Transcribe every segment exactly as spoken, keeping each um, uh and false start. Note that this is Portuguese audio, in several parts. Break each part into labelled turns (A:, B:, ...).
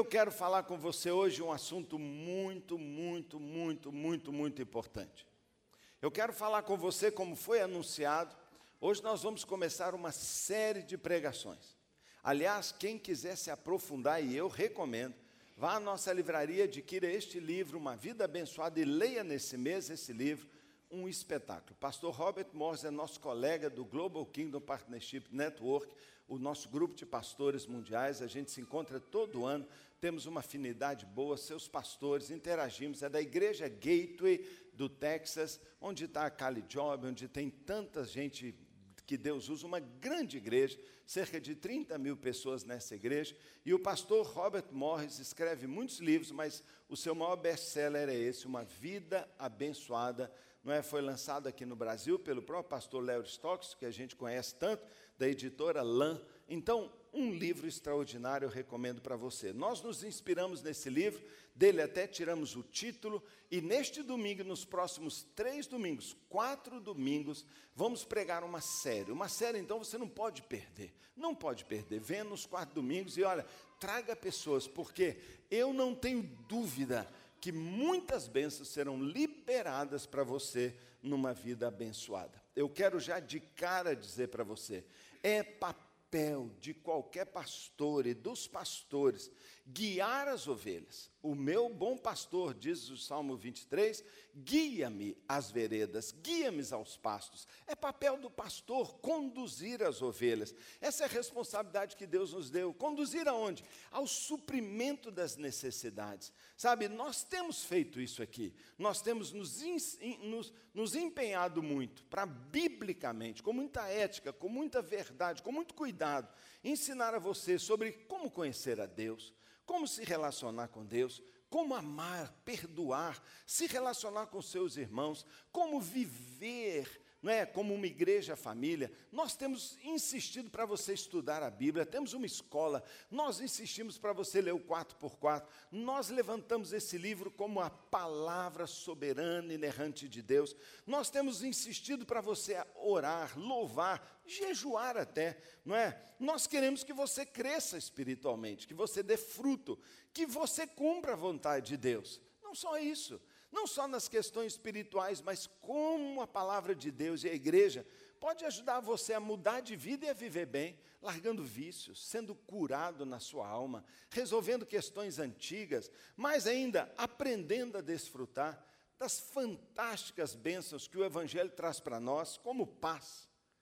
A: quero falar com você hoje um assunto muito, muito, muito, muito, muito importante. Eu quero falar com você, como foi anunciado, hoje nós vamos começar uma série de pregações. Aliás, quem quiser se aprofundar, e eu recomendo, vá à nossa livraria, adquira este livro, Uma Vida Abençoada, e leia nesse mês esse livro, um espetáculo. Pastor Robert Morris é nosso colega do Global Kingdom Partnership Network, o nosso grupo de pastores mundiais. A gente se encontra todo ano, temos uma afinidade boa, seus pastores, interagimos. É da Igreja Gateway do Texas, onde está a Cali Job, onde tem tanta gente que Deus usa, uma grande igreja, cerca de trinta mil pessoas nessa igreja, e o pastor Robert Morris escreve muitos livros, mas o seu maior best-seller é esse, Uma Vida Abençoada, não é? Foi lançado aqui no Brasil pelo próprio pastor Léo Stocks, que a gente conhece tanto, da editora Lan. Então, um livro extraordinário eu recomendo para você. Nós nos inspiramos nesse livro, dele até tiramos o título, e neste domingo, nos próximos três domingos, quatro domingos, vamos pregar uma série. Uma série, então, você não pode perder. Não pode perder. Venha nos quatro domingos e, olha, traga pessoas, porque eu não tenho dúvida que muitas bênçãos serão liberadas para você numa vida abençoada. Eu quero já de cara dizer para você, é papel de qualquer pastor e dos pastores guiar as ovelhas. O meu bom pastor, diz o Salmo vinte e três, guia-me às veredas, guia-me aos pastos. É papel do pastor conduzir as ovelhas. Essa é a responsabilidade que Deus nos deu. Conduzir aonde? Ao suprimento das necessidades. Sabe, nós temos feito isso aqui. Nós temos nos, nos, nos empenhado muito para, biblicamente, com muita ética, com muita verdade, com muito cuidado, ensinar a você sobre como conhecer a Deus, como se relacionar com Deus, como amar, perdoar, se relacionar com seus irmãos, como viver, não é, como uma igreja família. Nós temos insistido para você estudar a Bíblia, temos uma escola, nós insistimos para você ler o quatro por quatro, nós levantamos esse livro como a palavra soberana e inerrante de Deus, nós temos insistido para você orar, louvar, jejuar até, não é? Nós queremos que você cresça espiritualmente, que você dê fruto, que você cumpra a vontade de Deus. Não só isso, não só nas questões espirituais, mas como a palavra de Deus e a igreja pode ajudar você a mudar de vida e a viver bem, largando vícios, sendo curado na sua alma, resolvendo questões antigas, mas ainda aprendendo a desfrutar das fantásticas bênçãos que o Evangelho traz para nós, como paz,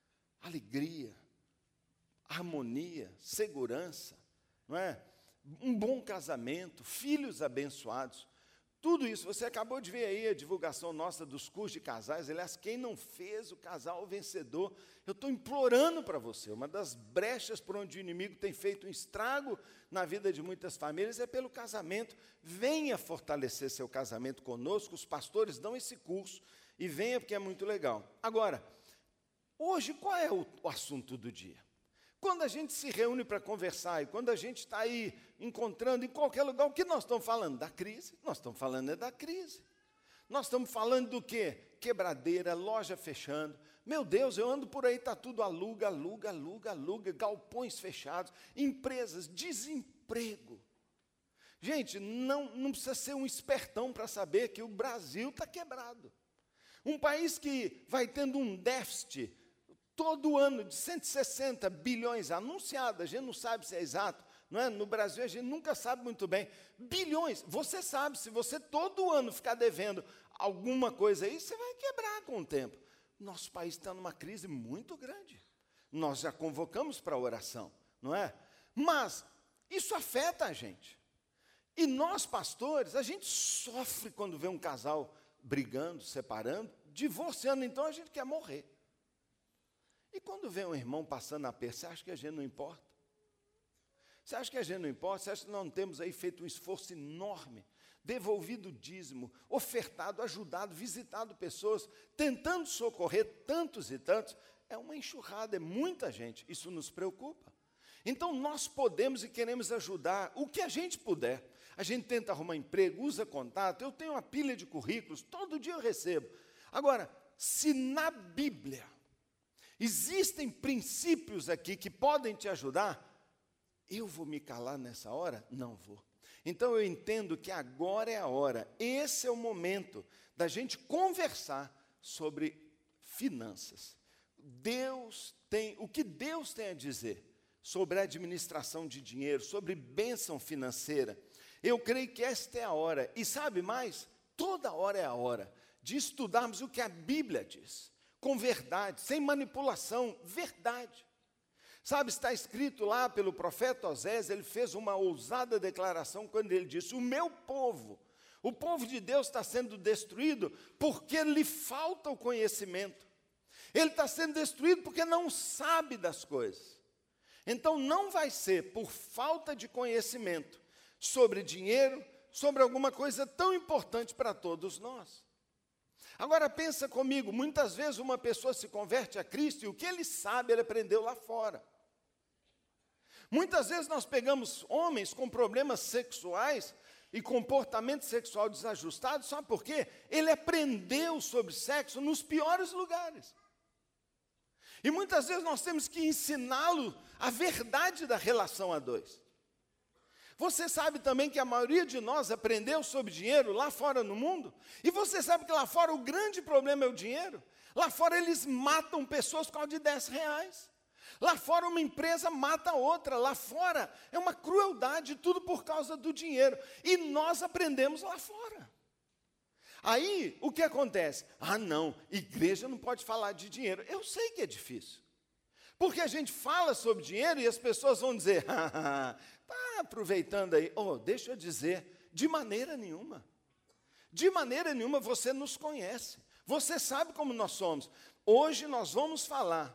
A: alegria, harmonia, segurança, não é? Um bom casamento, filhos abençoados. Tudo isso, você acabou de ver aí a divulgação nossa dos cursos de casais. Aliás, quem não fez o casal vencedor, eu estou implorando para você, uma das brechas por onde o inimigo tem feito um estrago na vida de muitas famílias é pelo casamento. Venha fortalecer seu casamento conosco, os pastores dão esse curso, e venha porque é muito legal. Agora, hoje, qual é o, o assunto do dia? Quando a gente se reúne para conversar, e quando a gente está aí encontrando em qualquer lugar, o que nós estamos falando? Da crise. Nós estamos falando é da crise. Nós estamos falando do quê? Quebradeira, loja fechando. Meu Deus, eu ando por aí, está tudo aluga, aluga, aluga, aluga, galpões fechados, empresas, desemprego. Gente, não, não precisa ser um espertão para saber que o Brasil está quebrado. Um país que vai tendo um déficit todo ano de cento e sessenta bilhões anunciado, a gente não sabe se é exato, não é? No Brasil a gente nunca sabe muito bem, bilhões, você sabe, se você todo ano ficar devendo alguma coisa aí, você vai quebrar com o tempo. Nosso país está numa crise muito grande, nós já convocamos para a oração, não é? Mas isso afeta a gente, e nós pastores, a gente sofre quando vê um casal brigando, separando, divorciando, então a gente quer morrer. E quando vem um irmão passando a perna, você acha que a gente não importa? Você acha que a gente não importa? Você acha que nós não temos aí feito um esforço enorme, devolvido o dízimo, ofertado, ajudado, visitado pessoas, tentando socorrer tantos e tantos? É uma enxurrada, é muita gente, isso nos preocupa. Então nós podemos e queremos ajudar o que a gente puder. A gente tenta arrumar emprego, usa contato, eu tenho uma pilha de currículos, todo dia eu recebo. Agora, se na Bíblia existem princípios aqui que podem te ajudar, eu vou me calar nessa hora? Não vou. Então eu entendo que agora é a hora, esse é o momento da gente conversar sobre finanças. Deus tem, o que Deus tem a dizer sobre a administração de dinheiro, sobre bênção financeira. Eu creio que esta é a hora, e sabe mais? Toda hora é a hora de estudarmos o que a Bíblia diz, com verdade, sem manipulação, verdade. Sabe, está escrito lá pelo profeta Osés, ele fez uma ousada declaração quando ele disse: o meu povo, o povo de Deus está sendo destruído porque lhe falta o conhecimento. Ele está sendo destruído porque não sabe das coisas. Então não vai ser por falta de conhecimento sobre dinheiro, sobre alguma coisa tão importante para todos nós. Agora pensa comigo, muitas vezes uma pessoa se converte a Cristo e o que ele sabe, ele aprendeu lá fora. Muitas vezes nós pegamos homens com problemas sexuais e comportamento sexual desajustado, sabe por quê? Ele aprendeu sobre sexo nos piores lugares. E muitas vezes nós temos que ensiná-lo a verdade da relação a dois. Você sabe também que a maioria de nós aprendeu sobre dinheiro lá fora no mundo? E você sabe que lá fora o grande problema é o dinheiro? Lá fora eles matam pessoas por causa de dez reais. Lá fora uma empresa mata outra. Lá fora é uma crueldade, tudo por causa do dinheiro. E nós aprendemos lá fora. Aí, o que acontece? Ah, não, igreja não pode falar de dinheiro. Eu sei que é difícil. Porque a gente fala sobre dinheiro e as pessoas vão dizer: está aproveitando aí. Oh, deixa eu dizer, de maneira nenhuma. De maneira nenhuma você nos conhece. Você sabe como nós somos. Hoje nós vamos falar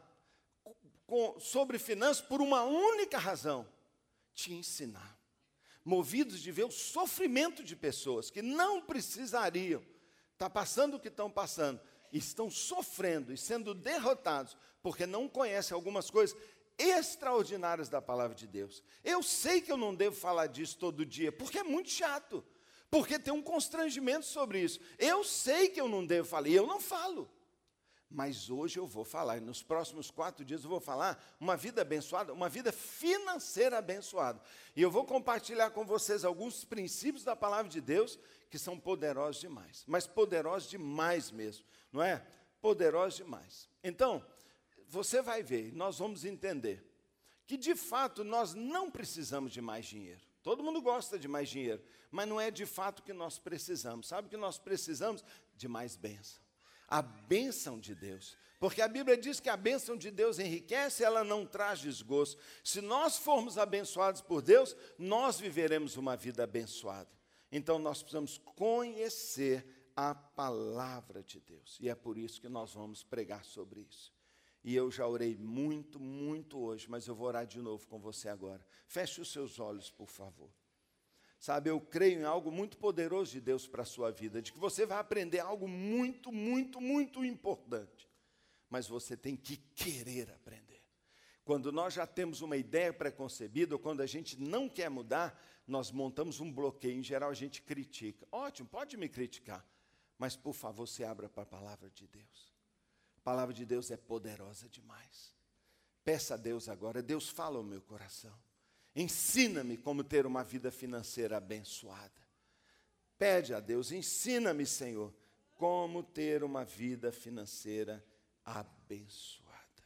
A: com, sobre finanças por uma única razão: te ensinar. Movidos de ver o sofrimento de pessoas que não precisariam estar passando o que estão passando, e estão sofrendo e sendo derrotados, porque não conhecem algumas coisas extraordinárias da palavra de Deus. Eu sei que eu não devo falar disso todo dia, porque é muito chato, porque tem um constrangimento sobre isso. Eu sei que eu não devo falar, e eu não falo. Mas hoje eu vou falar, e nos próximos quatro dias eu vou falar uma vida abençoada, uma vida financeira abençoada. E eu vou compartilhar com vocês alguns princípios da palavra de Deus que são poderosos demais, mas poderosos demais mesmo, não é? Poderosos demais. Então, você vai ver, nós vamos entender que de fato nós não precisamos de mais dinheiro. Todo mundo gosta de mais dinheiro, mas não é de fato que nós precisamos. Sabe o que nós precisamos? De mais bênção. A bênção de Deus, porque a Bíblia diz que a bênção de Deus enriquece, ela não traz desgosto. Se nós formos abençoados por Deus, nós viveremos uma vida abençoada. Então nós precisamos conhecer a palavra de Deus, e é por isso que nós vamos pregar sobre isso. E eu já orei muito, muito hoje, mas eu vou orar de novo com você agora. Feche os seus olhos, por favor. Sabe, eu creio em algo muito poderoso de Deus para a sua vida, de que você vai aprender algo muito, muito, muito importante. Mas você tem que querer aprender. Quando nós já temos uma ideia preconcebida, ou quando a gente não quer mudar, nós montamos um bloqueio. Em geral, a gente critica. Ótimo, pode me criticar, mas, por favor, se abra para a palavra de Deus. A palavra de Deus é poderosa demais. Peça a Deus agora: Deus, fala ao meu coração. Ensina-me como ter uma vida financeira abençoada. Pede a Deus: ensina-me, Senhor, como ter uma vida financeira abençoada.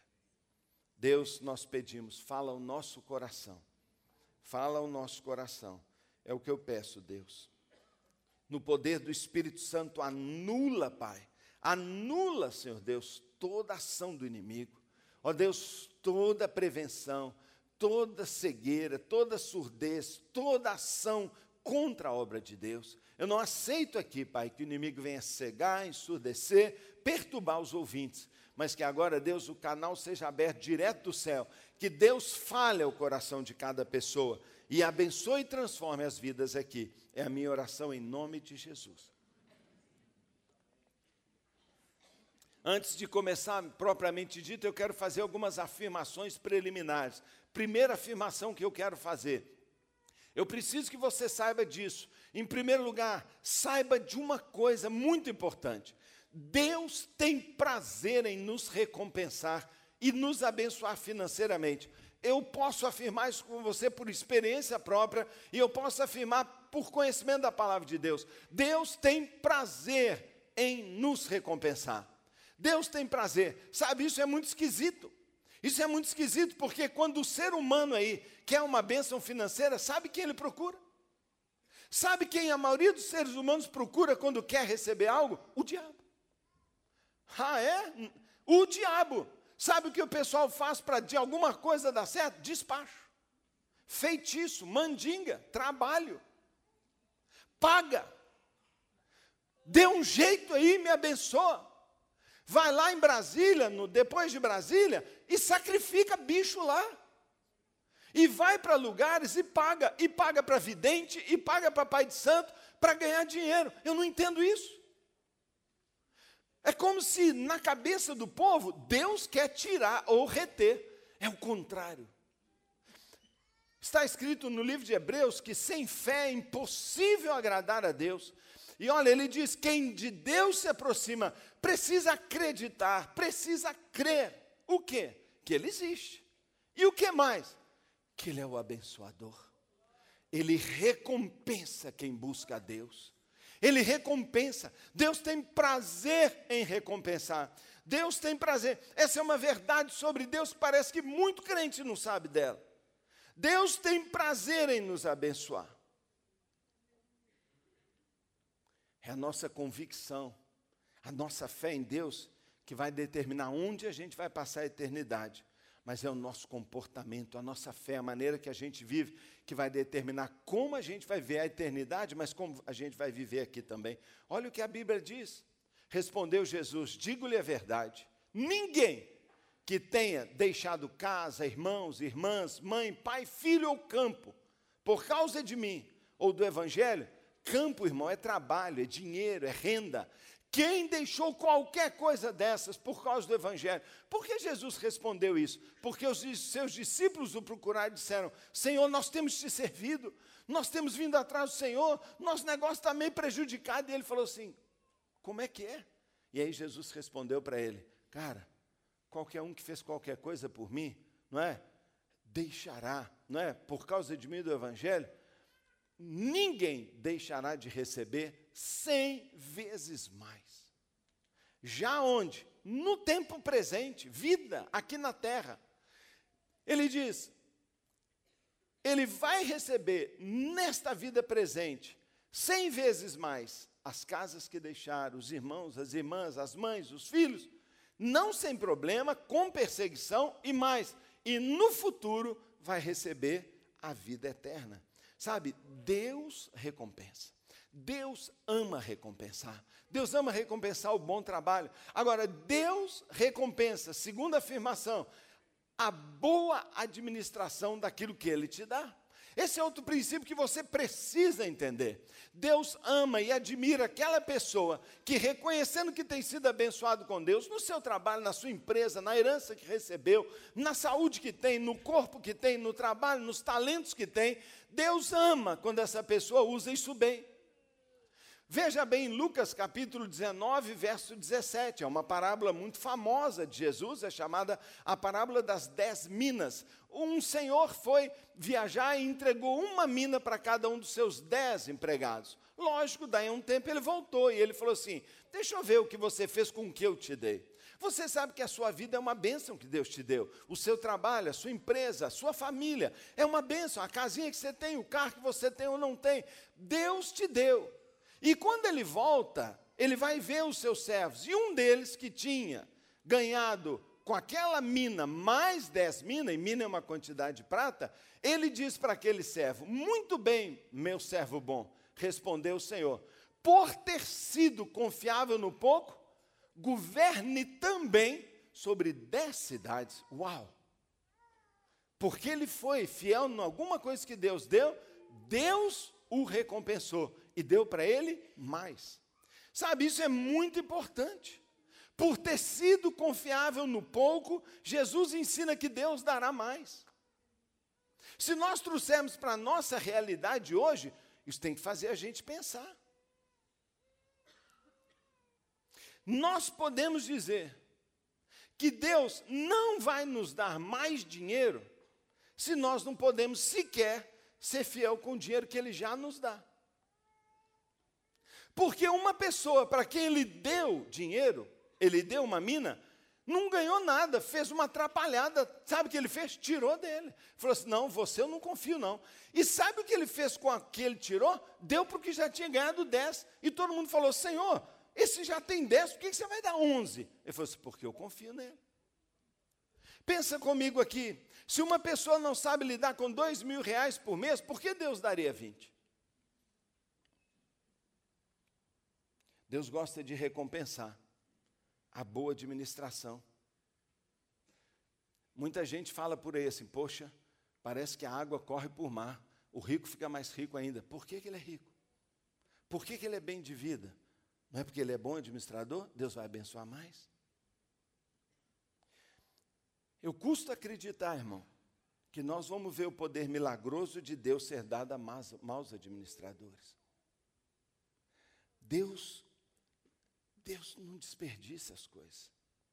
A: Deus, nós pedimos, fala ao nosso coração. Fala ao nosso coração. É o que eu peço, Deus. No poder do Espírito Santo, anula, Pai. Anula, Senhor Deus, toda ação do inimigo. Ó Deus, toda prevenção, toda cegueira, toda surdez, toda ação contra a obra de Deus. Eu não aceito aqui, Pai, que o inimigo venha cegar, ensurdecer, perturbar os ouvintes, mas que agora, Deus, o canal seja aberto direto do céu, que Deus fale ao coração de cada pessoa e abençoe e transforme as vidas aqui. É a minha oração em nome de Jesus. Antes de começar, propriamente dito, eu quero fazer algumas afirmações preliminares. Primeira afirmação que eu quero fazer: eu preciso que você saiba disso. Em primeiro lugar, saiba de uma coisa muito importante: Deus tem prazer em nos recompensar e nos abençoar financeiramente. Eu posso afirmar isso com você por experiência própria, e eu posso afirmar por conhecimento da palavra de Deus. Deus tem prazer em nos recompensar. Deus tem prazer. Sabe, isso é muito esquisito. Isso é muito esquisito, porque quando o ser humano aí quer uma bênção financeira, sabe quem ele procura? Sabe quem a maioria dos seres humanos procura quando quer receber algo? O diabo. Ah, é? O diabo. Sabe o que o pessoal faz para de alguma coisa dar certo? Despacho. Feitiço, mandinga, trabalho. Paga. Dê um jeito aí, me abençoa. Vai lá em Brasília, no, depois de Brasília, e sacrifica bicho lá. E vai para lugares e paga. E paga para vidente, e paga para pai de santo, para ganhar dinheiro. Eu não entendo isso. É como se na cabeça do povo, Deus quer tirar ou reter. É o contrário. Está escrito no livro de Hebreus que sem fé é impossível agradar a Deus. E olha, ele diz, quem de Deus se aproxima, precisa acreditar, precisa crer. O quê? Que Ele existe. E o que mais? Que Ele é o abençoador. Ele recompensa quem busca a Deus. Ele recompensa. Deus tem prazer em recompensar. Deus tem prazer. Essa é uma verdade sobre Deus que parece que muito crente não sabe dela. Deus tem prazer em nos abençoar. É a nossa convicção, a nossa fé em Deus que vai determinar onde a gente vai passar a eternidade. Mas é o nosso comportamento, a nossa fé, a maneira que a gente vive, que vai determinar como a gente vai ver a eternidade, mas como a gente vai viver aqui também. Olha o que a Bíblia diz. Respondeu Jesus, digo-lhe a verdade, ninguém que tenha deixado casa, irmãos, irmãs, mãe, pai, filho ou campo, por causa de mim ou do Evangelho, campo, irmão, é trabalho, é dinheiro, é renda. Quem deixou qualquer coisa dessas por causa do Evangelho? Por que Jesus respondeu isso? Porque os seus discípulos o procuraram e disseram, Senhor, nós temos te servido, nós temos vindo atrás do Senhor, nosso negócio está meio prejudicado. E ele falou assim, como é que é? E aí Jesus respondeu para ele, cara, qualquer um que fez qualquer coisa por mim, não é? Deixará, não é? Por causa de mim e do Evangelho, ninguém deixará de receber cem vezes mais. Já onde? No tempo presente, vida aqui na terra. Ele diz, ele vai receber nesta vida presente cem vezes mais as casas que deixaram, os irmãos, as irmãs, as mães, os filhos, não sem problema, com perseguição e mais. E no futuro vai receber a vida eterna. Sabe, Deus recompensa. Deus ama recompensar. Deus ama recompensar o bom trabalho. Agora, Deus recompensa, segunda afirmação, a boa administração daquilo que Ele te dá. Esse é outro princípio que você precisa entender. Deus ama e admira aquela pessoa que, reconhecendo que tem sido abençoado com Deus, no seu trabalho, na sua empresa, na herança que recebeu, na saúde que tem, no corpo que tem, no trabalho, nos talentos que tem, Deus ama quando essa pessoa usa isso bem. Veja bem, Lucas capítulo dezenove, verso dezessete, é uma parábola muito famosa de Jesus, é chamada a parábola das dez minas. Um senhor foi viajar e entregou uma mina para cada um dos seus dez empregados. Lógico, daí a um tempo ele voltou e ele falou assim, deixa eu ver o que você fez com o que eu te dei. Você sabe que a sua vida é uma bênção que Deus te deu. O seu trabalho, a sua empresa, a sua família, é uma bênção. A casinha que você tem, o carro que você tem ou não tem, Deus te deu. E quando ele volta, ele vai ver os seus servos. E um deles que tinha ganhado com aquela mina mais dez minas, e mina é uma quantidade de prata, ele diz para aquele servo, muito bem, meu servo bom, respondeu o Senhor, por ter sido confiável no pouco, governe também sobre dez cidades. Uau! Porque ele foi fiel em alguma coisa que Deus deu, Deus o recompensou e deu para ele mais. Sabe, isso é muito importante. Por ter sido confiável no pouco, Jesus ensina que Deus dará mais. Se nós trouxermos para a nossa realidade hoje, isso tem que fazer a gente pensar. Nós podemos dizer que Deus não vai nos dar mais dinheiro se nós não podemos sequer ser fiel com o dinheiro que Ele já nos dá. Porque uma pessoa para quem ele deu dinheiro, ele deu uma mina, não ganhou nada, fez uma atrapalhada. Sabe o que ele fez? Tirou dele. Falou assim, não, você eu não confio não. E sabe o que ele fez com aquele tirou? Deu para o que já tinha ganhado dez. E todo mundo falou, Senhor, esse já tem dez, por que você vai dar onze? Ele falou assim, porque eu confio nele. Pensa comigo aqui, se uma pessoa não sabe lidar com dois mil reais por mês, por que Deus daria vinte? Deus gosta de recompensar a boa administração. Muita gente fala por aí assim, poxa, parece que a água corre por mar, o rico fica mais rico ainda. Por que que ele é rico? Por que que ele é bem de vida? Não é porque ele é bom administrador? Deus vai abençoar mais? Eu custo acreditar, irmão, que nós vamos ver o poder milagroso de Deus ser dado a maus, maus administradores. Deus, Deus não desperdiça as coisas.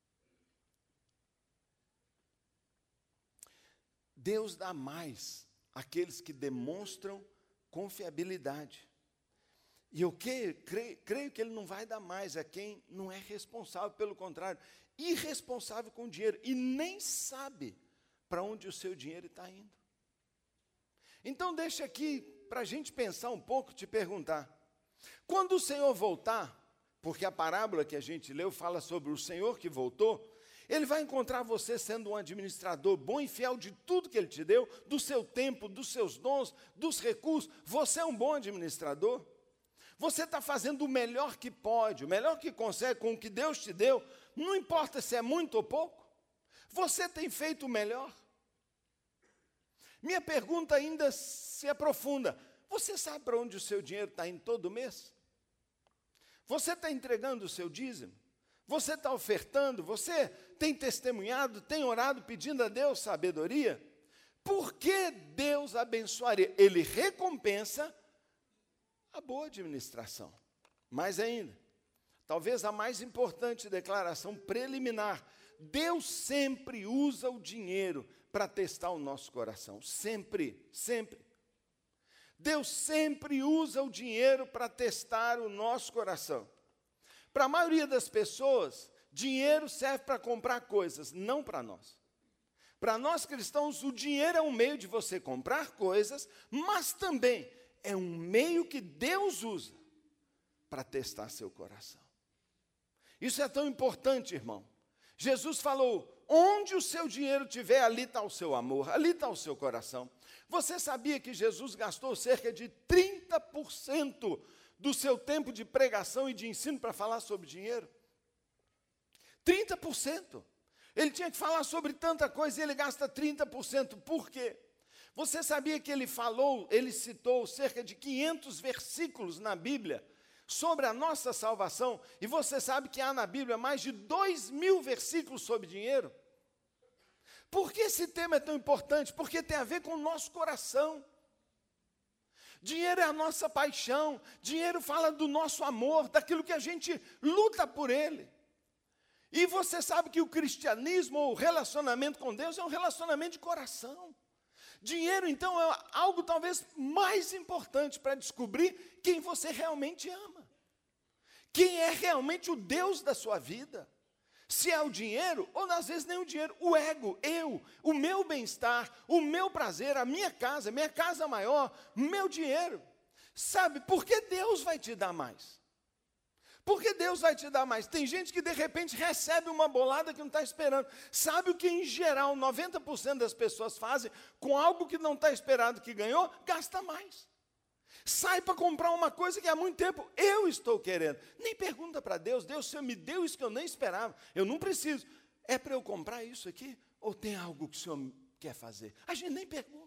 A: Deus dá mais àqueles que demonstram confiabilidade. E eu que, creio, creio que Ele não vai dar mais a quem não é responsável, pelo contrário, irresponsável com o dinheiro e nem sabe para onde o seu dinheiro está indo. Então deixa aqui para a gente pensar um pouco, te perguntar, quando o Senhor voltar, porque a parábola que a gente leu fala sobre o Senhor que voltou, Ele vai encontrar você sendo um administrador bom e fiel de tudo que Ele te deu, do seu tempo, dos seus dons, dos recursos. Você é um bom administrador? Você está fazendo o melhor que pode, o melhor que consegue com o que Deus te deu, não importa se é muito ou pouco. Você tem feito o melhor? Minha pergunta ainda se aprofunda. Você sabe para onde o seu dinheiro está indo todo mês? Você está entregando o seu dízimo? Você está ofertando? Você tem testemunhado, tem orado pedindo a Deus sabedoria? Por que Deus abençoaria? Ele recompensa a boa administração. Mais ainda, talvez a mais importante declaração preliminar, Deus sempre usa o dinheiro para testar o nosso coração. Sempre, sempre. Deus sempre usa o dinheiro para testar o nosso coração. Para a maioria das pessoas, dinheiro serve para comprar coisas, não para nós. Para nós cristãos, o dinheiro é um meio de você comprar coisas, mas também é um meio que Deus usa para testar seu coração. Isso é tão importante, irmão. Jesus falou, onde o seu dinheiro estiver, ali está o seu amor, ali está o seu coração. Você sabia que Jesus gastou cerca de trinta por cento do seu tempo de pregação e de ensino para falar sobre dinheiro? trinta por cento. Ele tinha que falar sobre tanta coisa e ele gasta trinta por cento. Por quê? Você sabia que ele falou, ele citou cerca de quinhentos versículos na Bíblia sobre a nossa salvação, e você sabe que há na Bíblia mais de dois mil versículos sobre dinheiro? Por que esse tema é tão importante? Porque tem a ver com o nosso coração. Dinheiro é a nossa paixão, dinheiro fala do nosso amor, daquilo que a gente luta por ele. E você sabe que o cristianismo, ou o relacionamento com Deus, é um relacionamento de coração. Dinheiro, então, é algo talvez mais importante para descobrir quem você realmente ama. Quem é realmente o Deus da sua vida. Se é o dinheiro, ou às vezes nem o dinheiro, o ego, eu, o meu bem-estar, o meu prazer, a minha casa, minha casa maior, meu dinheiro. Sabe, por que Deus vai te dar mais? Por que Deus vai te dar mais? Tem gente que de repente recebe uma bolada que não está esperando. Sabe o que em geral noventa por cento das pessoas fazem com algo que não está esperado que ganhou? Gasta mais. Sai para comprar uma coisa que há muito tempo eu estou querendo. Nem pergunta para Deus, Deus, o Senhor me deu isso que eu nem esperava. Eu não preciso. É para eu comprar isso aqui? Ou tem algo que o Senhor quer fazer? A gente nem pergunta.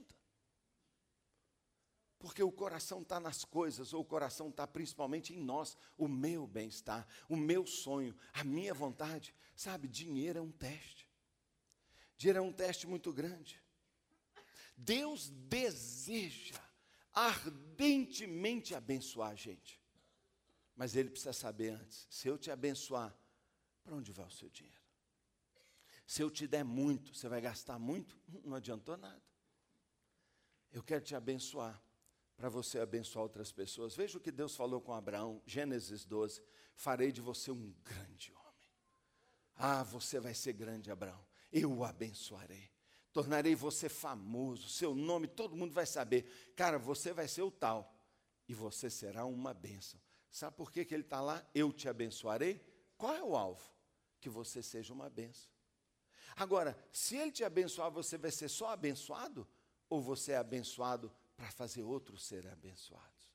A: Porque o coração está nas coisas, ou o coração está principalmente em nós, o meu bem-estar, o meu sonho, a minha vontade. Sabe, dinheiro é um teste. Dinheiro é um teste muito grande. Deus deseja ardentemente abençoar a gente. Mas Ele precisa saber antes, se eu te abençoar, para onde vai o seu dinheiro? Se eu te der muito, você vai gastar muito? Não adiantou nada. Eu quero te abençoar. para você abençoar outras pessoas. Veja o que Deus falou com Abraão, Gênesis doze, farei de você um grande homem. Ah, você vai ser grande, Abraão, eu o abençoarei, tornarei você famoso, seu nome todo mundo vai saber. Cara, você vai ser o tal, e você será uma bênção. Sabe por que, que ele está lá? Eu te abençoarei. Qual é o alvo? Que você seja uma bênção. Agora, se ele te abençoar, você vai ser só abençoado? Ou você é abençoado para fazer outros serem abençoados?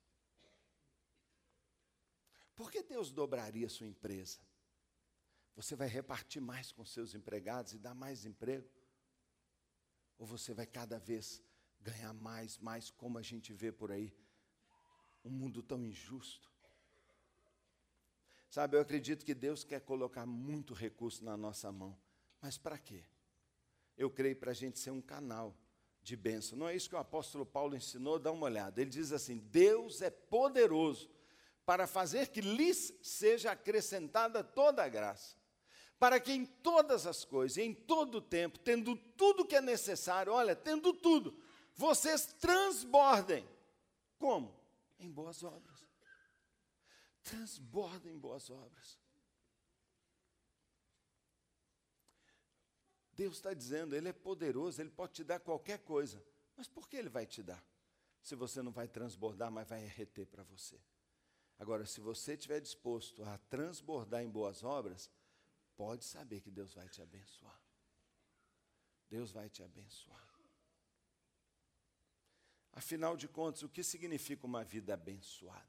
A: Por que Deus dobraria sua empresa? Você vai repartir mais com seus empregados e dar mais emprego? Ou você vai cada vez ganhar mais, mais, como a gente vê por aí, um mundo tão injusto? Sabe, eu acredito que Deus quer colocar muito recurso na nossa mão. Mas para quê? Eu creio para a gente ser um canal de bênção. Não é isso que o apóstolo Paulo ensinou? Dá uma olhada. Ele diz assim: Deus é poderoso para fazer que lhes seja acrescentada toda a graça, para que em todas as coisas, em todo o tempo, tendo tudo que é necessário, olha, tendo tudo, vocês transbordem. Como? Em boas obras. Transbordem em boas obras. Deus está dizendo, Ele é poderoso, Ele pode te dar qualquer coisa. Mas por que Ele vai te dar? Se você não vai transbordar, mas vai reter para você. Agora, se você estiver disposto a transbordar em boas obras, pode saber que Deus vai te abençoar. Deus vai te abençoar. Afinal de contas, o que significa uma vida abençoada?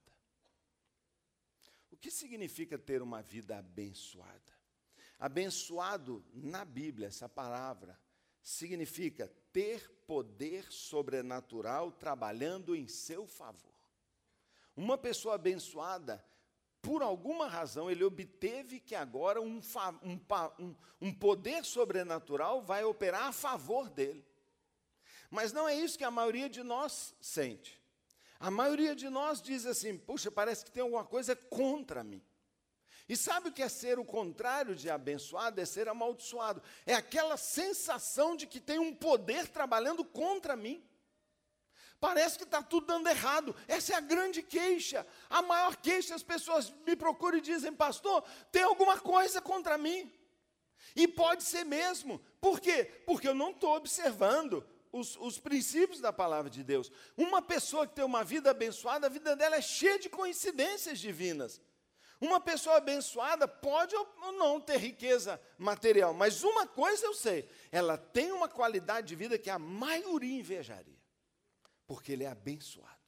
A: O que significa ter uma vida abençoada? Abençoado, na Bíblia, essa palavra, significa ter poder sobrenatural trabalhando em seu favor. Uma pessoa abençoada, por alguma razão, ele obteve que agora um, um, um, um poder sobrenatural vai operar a favor dele. Mas não é isso que a maioria de nós sente. A maioria de nós diz assim, puxa, parece que tem alguma coisa contra mim. E sabe o que é ser o contrário de abençoado? É ser amaldiçoado. É aquela sensação de que tem um poder trabalhando contra mim. Parece que está tudo dando errado. Essa é a grande queixa. A maior queixa, as pessoas me procuram e dizem, pastor, tem alguma coisa contra mim. E pode ser mesmo. Por quê? Porque eu não estou observando Os, os princípios da palavra de Deus. Uma pessoa que tem uma vida abençoada, a vida dela é cheia de coincidências divinas. Uma pessoa abençoada pode ou não ter riqueza material, mas uma coisa eu sei, ela tem uma qualidade de vida que a maioria invejaria, porque ele é abençoado.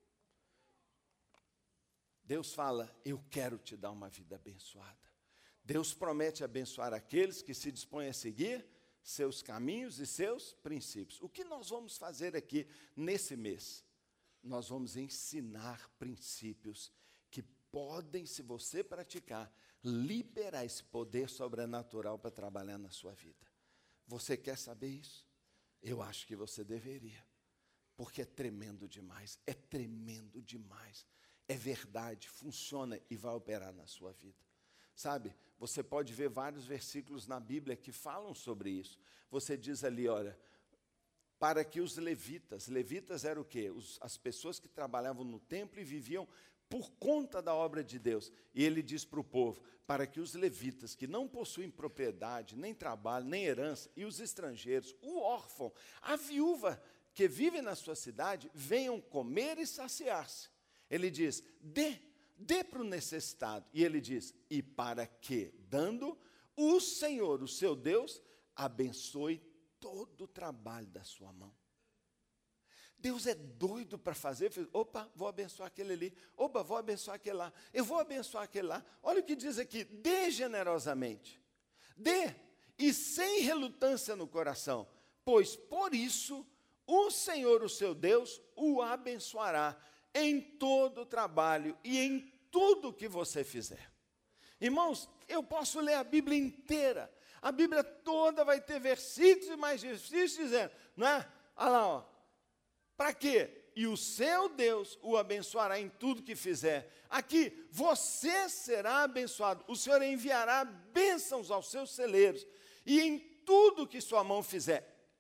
A: Deus fala, eu quero te dar uma vida abençoada. Deus promete abençoar aqueles que se dispõem a seguir seus caminhos e seus princípios. O que nós vamos fazer aqui nesse mês? Nós vamos ensinar princípios que podem, se você praticar, liberar esse poder sobrenatural para trabalhar na sua vida. Você quer saber isso? Eu acho que você deveria, porque é tremendo demais, é tremendo demais, é verdade, funciona e vai operar na sua vida. Sabe, você pode ver vários versículos na Bíblia que falam sobre isso. Você diz ali, olha, para que os levitas, levitas eram o quê? Os, as pessoas que trabalhavam no templo e viviam por conta da obra de Deus. E ele diz para o povo, para que os levitas, que não possuem propriedade, nem trabalho, nem herança, e os estrangeiros, o órfão, a viúva que vive na sua cidade, venham comer e saciar-se. Ele diz, dê. Dê para o necessitado. E ele diz, e para que, dando, o Senhor, o seu Deus, abençoe todo o trabalho da sua mão. Deus é doido para fazer. Opa, vou abençoar aquele ali. Opa, vou abençoar aquele lá. Eu vou abençoar aquele lá. Olha o que diz aqui, dê generosamente. Dê, e sem relutância no coração, pois por isso o Senhor, o seu Deus, o abençoará em todo o trabalho e em tudo que você fizer. Irmãos, eu posso ler a Bíblia inteira. A Bíblia toda vai ter versículos e mais versículos dizendo, não é? Olha lá, ó. Para quê? E o seu Deus o abençoará em tudo que fizer. Aqui, você será abençoado. O Senhor enviará bênçãos aos seus celeiros. E em tudo que sua mão fizer.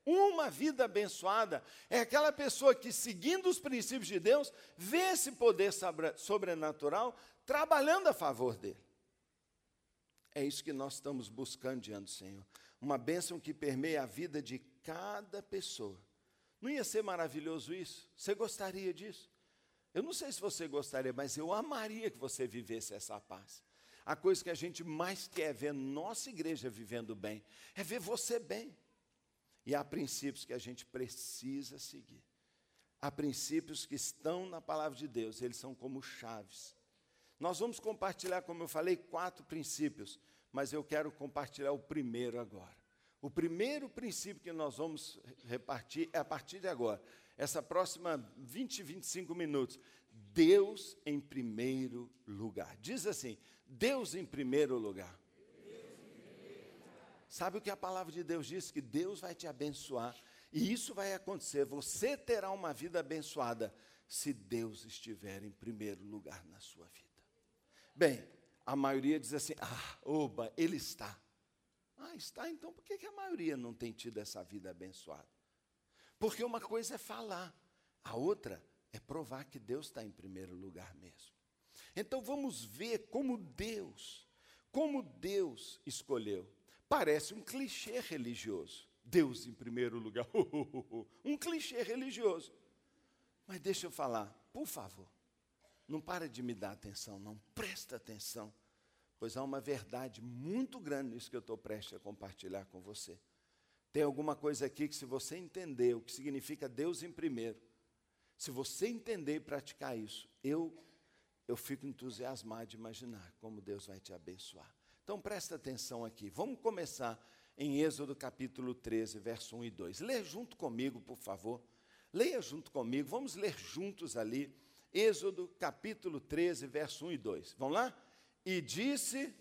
A: Uma vida abençoada é aquela pessoa que, seguindo os princípios de Deus, vê esse poder sobrenatural trabalhando a favor dele. É isso que nós estamos buscando diante do Senhor. Uma bênção que permeia a vida de cada pessoa. Não ia ser maravilhoso isso? Você gostaria disso? Eu não sei se você gostaria, mas eu amaria que você vivesse essa paz. A coisa que a gente mais quer ver nossa igreja vivendo bem é ver você bem. E há princípios que a gente precisa seguir. Há princípios que estão na palavra de Deus, eles são como chaves. Nós vamos compartilhar, como eu falei, quatro princípios, mas eu quero compartilhar o primeiro agora. O primeiro princípio que nós vamos repartir é a partir de agora. Essa próxima vinte, vinte e cinco minutos. Deus em primeiro lugar. Diz assim, Deus em primeiro lugar. Sabe o que a palavra de Deus diz? Que Deus vai te abençoar. E isso vai acontecer. Você terá uma vida abençoada se Deus estiver em primeiro lugar na sua vida. Bem, a maioria diz assim, ah, oba, Ele está. Ah, está, então por que que a maioria não tem tido essa vida abençoada? Porque uma coisa é falar, a outra é provar que Deus está em primeiro lugar mesmo. Então vamos ver como Deus, como Deus escolheu. Parece um clichê religioso. Deus em primeiro lugar. Um clichê religioso. Mas deixa eu falar, por favor, não para de me dar atenção, não. Presta atenção. Pois há uma verdade muito grande nisso que eu estou prestes a compartilhar com você. Tem alguma coisa aqui que, se você entender o que significa Deus em primeiro, se você entender e praticar isso, eu, eu fico entusiasmado de imaginar como Deus vai te abençoar. Então, presta atenção aqui. Vamos começar em Êxodo capítulo treze, verso um e dois. Lê junto comigo, por favor. Leia junto comigo. Vamos ler juntos ali. Êxodo capítulo treze, verso um e dois. Vamos lá? E disse...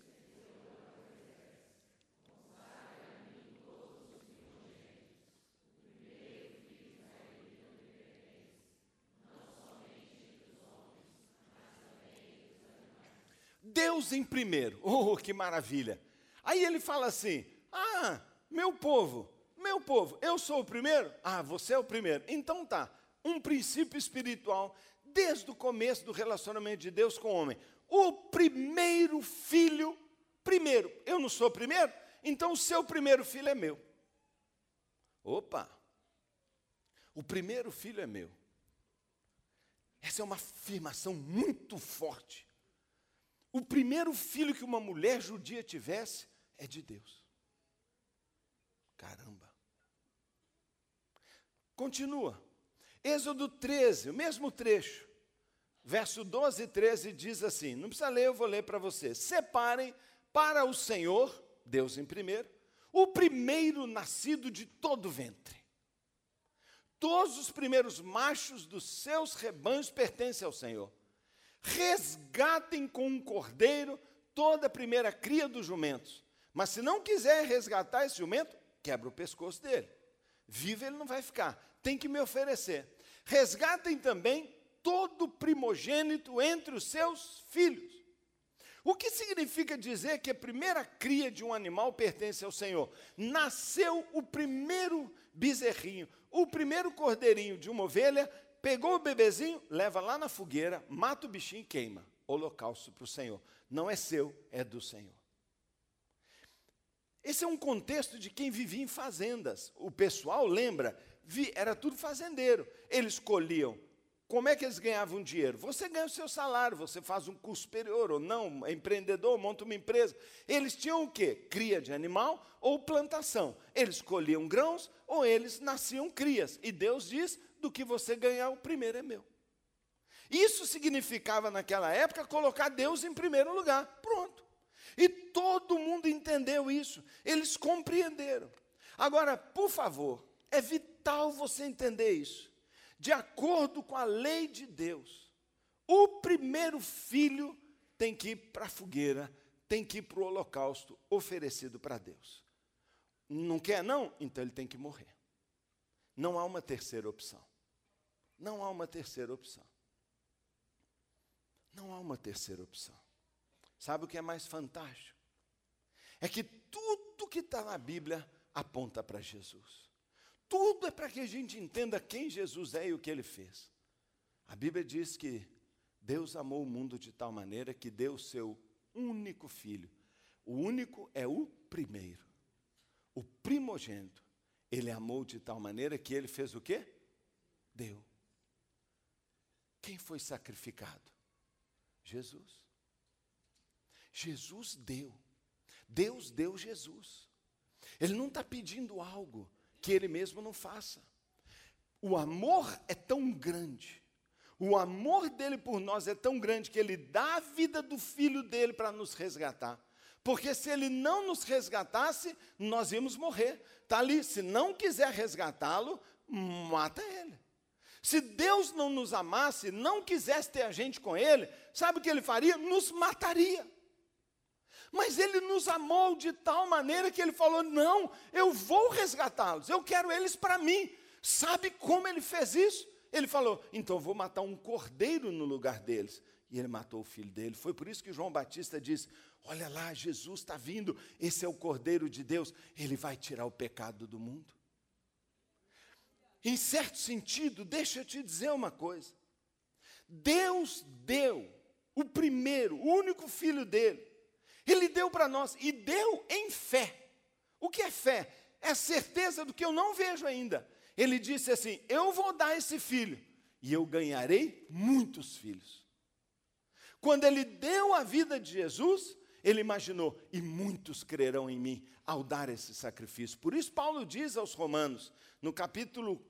A: Deus em primeiro. Oh, que maravilha. Aí ele fala assim, ah, meu povo, meu povo, eu sou o primeiro? Ah, você é o primeiro. Então tá, um princípio espiritual, desde o começo do relacionamento de Deus com o homem. O primeiro filho, primeiro, eu não sou o primeiro? Então o seu primeiro filho é meu. Opa, o primeiro filho é meu. Essa é uma afirmação muito forte. O primeiro filho que uma mulher judia tivesse é de Deus. Caramba. Continua. Êxodo treze, o mesmo trecho. Verso doze e treze diz assim, não precisa ler, eu vou ler para você. Separem para o Senhor, Deus em primeiro, o primeiro nascido de todo ventre. Todos os primeiros machos dos seus rebanhos pertencem ao Senhor. Resgatem com um cordeiro toda a primeira cria dos jumentos. Mas se não quiser resgatar esse jumento, quebra o pescoço dele. Vivo ele não vai ficar, tem que me oferecer. Resgatem também todo primogênito entre os seus filhos. O que significa dizer que a primeira cria de um animal pertence ao Senhor? Nasceu o primeiro bezerrinho, o primeiro cordeirinho de uma ovelha, pegou o bebezinho, leva lá na fogueira, mata o bichinho e queima. Holocausto para o Senhor. Não é seu, é do Senhor. Esse é um contexto de quem vivia em fazendas. O pessoal, lembra, era tudo fazendeiro. Eles colhiam. Como é que eles ganhavam dinheiro? Você ganha o seu salário, você faz um curso superior ou não, é empreendedor, monta uma empresa. Eles tinham o quê? Cria de animal ou plantação. Eles colhiam grãos ou eles nasciam crias. E Deus diz, do que você ganhar, o primeiro é meu. Isso significava, naquela época, colocar Deus em primeiro lugar. Pronto. E todo mundo entendeu isso. Eles compreenderam. Agora, por favor, é vital você entender isso. De acordo com a lei de Deus, o primeiro filho tem que ir para a fogueira, tem que ir para o holocausto oferecido para Deus. Não quer não? Então ele tem que morrer. Não há uma terceira opção. Não há uma terceira opção. Não há uma terceira opção. Sabe o que é mais fantástico? É que tudo que está na Bíblia aponta para Jesus. tudo é para que a gente entenda quem Jesus é e o que ele fez. A Bíblia diz que Deus amou o mundo de tal maneira que deu o seu único filho. O único é o primeiro, o primogênito. Ele amou de tal maneira que ele fez o quê? Deu. Quem foi sacrificado? Jesus. Jesus deu. Deus deu Jesus. Ele não está pedindo algo que ele mesmo não faça. O amor é tão grande, o amor dele por nós é tão grande que ele dá a vida do filho dele para nos resgatar. Porque se ele não nos resgatasse, nós íamos morrer. Está ali, se não quiser resgatá-lo, mata ele. Se Deus não nos amasse, não quisesse ter a gente com ele, sabe o que ele faria? Nos mataria. Mas ele nos amou de tal maneira que ele falou, não, eu vou resgatá-los, eu quero eles para mim. Sabe como ele fez isso? Ele falou, então eu vou matar um cordeiro no lugar deles. E ele matou o filho dele. Foi por isso que João Batista disse, olha lá, Jesus está vindo, esse é o Cordeiro de Deus, ele vai tirar o pecado do mundo. Em certo sentido, deixa eu te dizer uma coisa, Deus deu o primeiro, o único filho dele, ele deu para nós, e deu em fé. O que é fé? É a certeza do que eu não vejo ainda. Ele disse assim, eu vou dar esse filho, e eu ganharei muitos filhos. Quando ele deu a vida de Jesus, ele imaginou, e muitos crerão em mim ao dar esse sacrifício. Por isso Paulo diz aos Romanos, no capítulo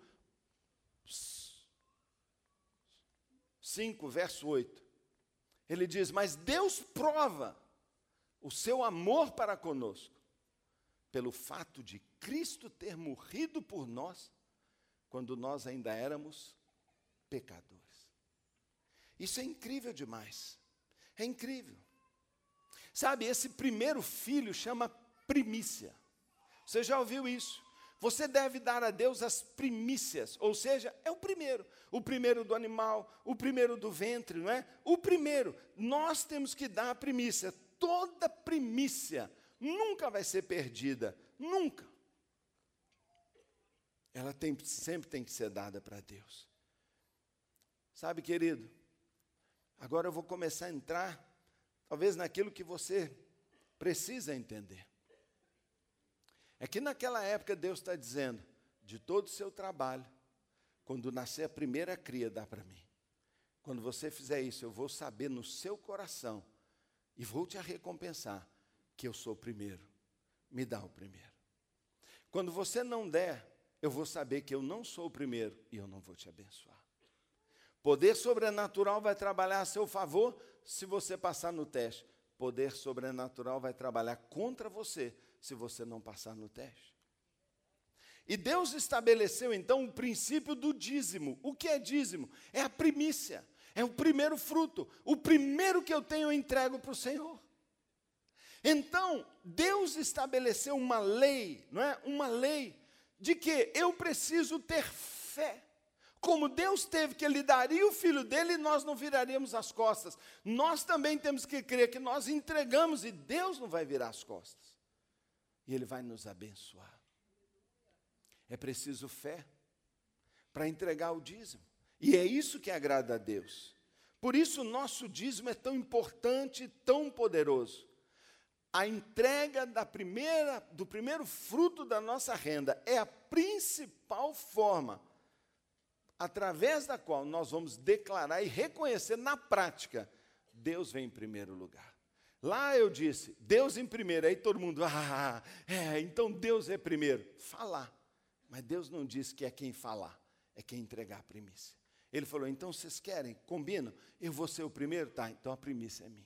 A: cinco, verso oito, ele diz, mas Deus prova o seu amor para conosco, pelo fato de Cristo ter morrido por nós, quando nós ainda éramos pecadores. Isso é incrível demais. É incrível. Sabe, esse primeiro filho chama primícia. Você já ouviu isso? Você deve dar a Deus as primícias, ou seja, é o primeiro. O primeiro do animal, o primeiro do ventre, não é? O primeiro. Nós temos que dar a primícia. Toda primícia nunca vai ser perdida. Nunca. Ela tem, sempre tem que ser dada para Deus. Sabe, querido, agora eu vou começar a entrar, talvez naquilo que você precisa entender. É que naquela época Deus está dizendo, de todo o seu trabalho, quando nascer a primeira cria, dá para mim. Quando você fizer isso, eu vou saber no seu coração, e vou te recompensar, que eu sou o primeiro. Me dá o primeiro. Quando você não der, eu vou saber que eu não sou o primeiro, e eu não vou te abençoar. Poder sobrenatural vai trabalhar a seu favor se você passar no teste. Poder sobrenatural vai trabalhar contra você se você não passar no teste. E Deus estabeleceu então o princípio do dízimo. O que é dízimo? É a primícia, é o primeiro fruto. O primeiro que eu tenho eu entrego para o Senhor. Então, Deus estabeleceu uma lei, não é? Uma lei de que eu preciso ter fé. Como Deus teve que Ele daria o filho dele, nós não viraríamos as costas. Nós também temos que crer que nós entregamos e Deus não vai virar as costas. E Ele vai nos abençoar. É preciso fé para entregar o dízimo. E é isso que agrada a Deus. Por isso o nosso dízimo é tão importante, tão poderoso. A entrega da primeira, do primeiro fruto da nossa renda é a principal forma através da qual nós vamos declarar e reconhecer na prática, Deus vem em primeiro lugar. Lá eu disse, Deus em primeiro, aí todo mundo, ah, é, então Deus é primeiro. Falar, mas Deus não disse que é quem falar, é quem entregar a primícia. Ele falou, então vocês querem, combinam, eu vou ser o primeiro? Tá, então a primícia é minha.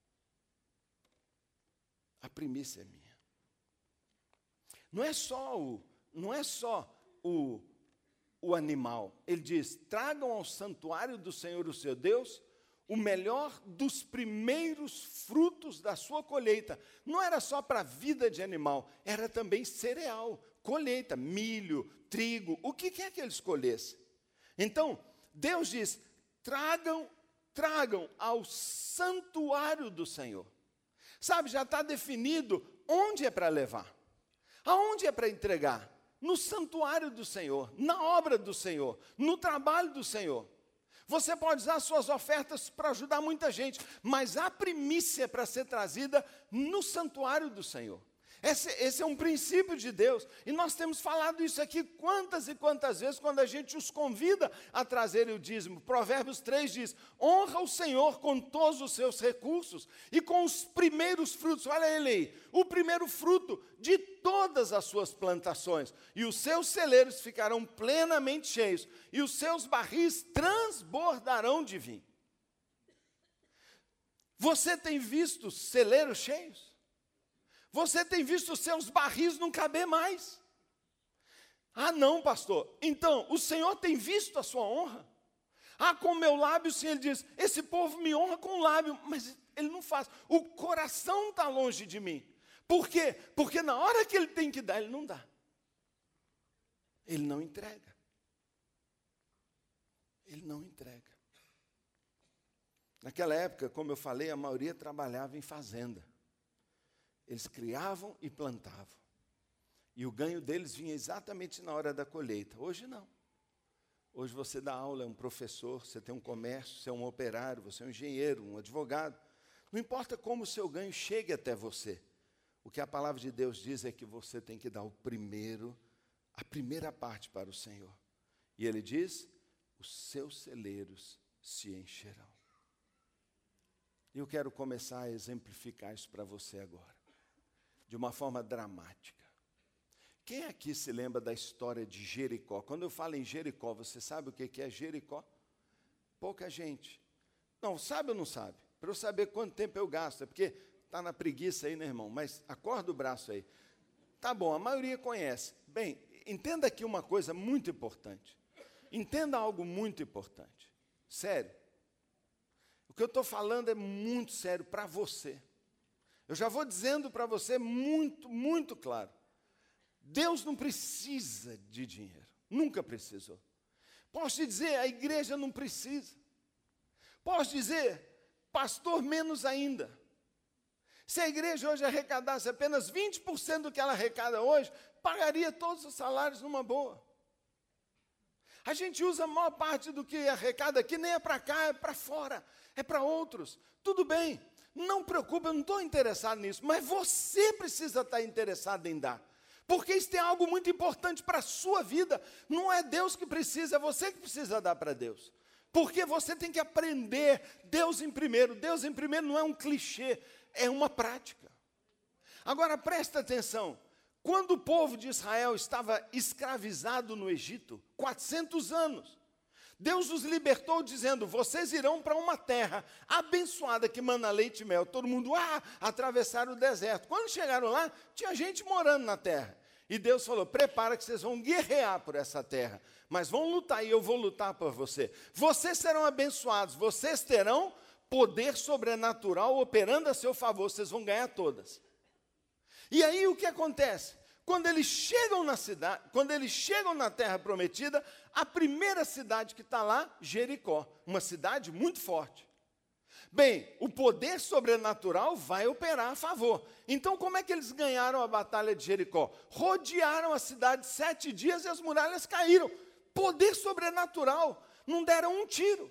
A: A primícia é minha. Não é só o, não é só o, o animal. Ele diz, tragam ao santuário do Senhor o seu Deus o melhor dos primeiros frutos da sua colheita. Não era só para a vida de animal, era também cereal, colheita, milho, trigo, o que quer que ele escolhesse. Então, Deus diz, tragam, tragam ao santuário do Senhor. Sabe, já está definido onde é para levar, aonde é para entregar. no santuário do Senhor, na obra do Senhor, no trabalho do Senhor. Você pode usar suas ofertas para ajudar muita gente, mas a primícia é para ser trazida no santuário do Senhor. Esse, esse é um princípio de Deus, e nós temos falado isso aqui quantas e quantas vezes, quando a gente os convida a trazerem o dízimo. Provérbios três diz, honra o Senhor com todos os seus recursos, e com os primeiros frutos, olha ele aí, o primeiro fruto de todas as suas plantações, e os seus celeiros ficarão plenamente cheios, e os seus barris transbordarão de vinho. Você tem visto celeiros cheios? Você tem visto os seus barris não caber mais? Ah, não, pastor. Então, o Senhor tem visto a sua honra? Ah, com o meu lábio, sim, ele diz, esse povo me honra com o lábio, mas ele não faz. O coração está longe de mim. Por quê? Porque na hora que ele tem que dar, ele não dá. Ele não entrega. Ele não entrega. Naquela época, como eu falei, a maioria trabalhava em fazenda. Eles criavam e plantavam. E o ganho deles vinha exatamente na hora da colheita. Hoje não. Hoje você dá aula, é um professor, você tem um comércio, você é um operário, você é um engenheiro, um advogado. Não importa como o seu ganho chegue até você. O que a palavra de Deus diz é que você tem que dar o primeiro, a primeira parte para o Senhor. E ele diz, os seus celeiros se encherão. E eu quero começar a exemplificar isso para você agora. De uma forma dramática. Quem aqui se lembra da história de Jericó? Quando eu falo em Jericó, você sabe o que é Jericó? Pouca gente. Não, sabe ou não sabe? Para eu saber quanto tempo eu gasto, é porque está na preguiça aí, né, irmão? Mas acorda o braço aí. Tá bom, a maioria conhece. Bem, entenda aqui uma coisa muito importante. Entenda algo muito importante. Sério. O que eu estou falando é muito sério para você. Eu já vou dizendo para você muito, muito claro. Deus não precisa de dinheiro. Nunca precisou. Posso te dizer, a igreja não precisa. Posso dizer, pastor menos ainda. Se a igreja hoje arrecadasse apenas vinte por cento do que ela arrecada hoje, pagaria todos os salários numa boa. A gente usa a maior parte do que arrecada aqui, nem é para cá, é para fora, é para outros. Tudo bem. Não preocupe, eu não estou interessado nisso, mas você precisa estar interessado em dar. Porque isso tem algo muito importante para a sua vida. Não é Deus que precisa, é você que precisa dar para Deus. Porque você tem que aprender Deus em primeiro. Deus em primeiro não é um clichê, é uma prática. Agora presta atenção. Quando o povo de Israel estava escravizado no Egito, quatrocentos anos, Deus os libertou dizendo, vocês irão para uma terra abençoada que mana leite e mel. Todo mundo, ah, atravessaram o deserto. Quando chegaram lá, tinha gente morando na terra. E Deus falou, prepara que vocês vão guerrear por essa terra. Mas vão lutar e eu vou lutar por você. Vocês serão abençoados, vocês terão poder sobrenatural operando a seu favor. Vocês vão ganhar todas. E aí o que acontece? Quando eles chegam na cidade, quando eles chegam na terra prometida, a primeira cidade que está lá, Jericó, uma cidade muito forte. Bem, o poder sobrenatural vai operar a favor. Então, como é que eles ganharam a batalha de Jericó? Rodearam a cidade sete dias e as muralhas caíram. Poder sobrenatural, não deram um tiro.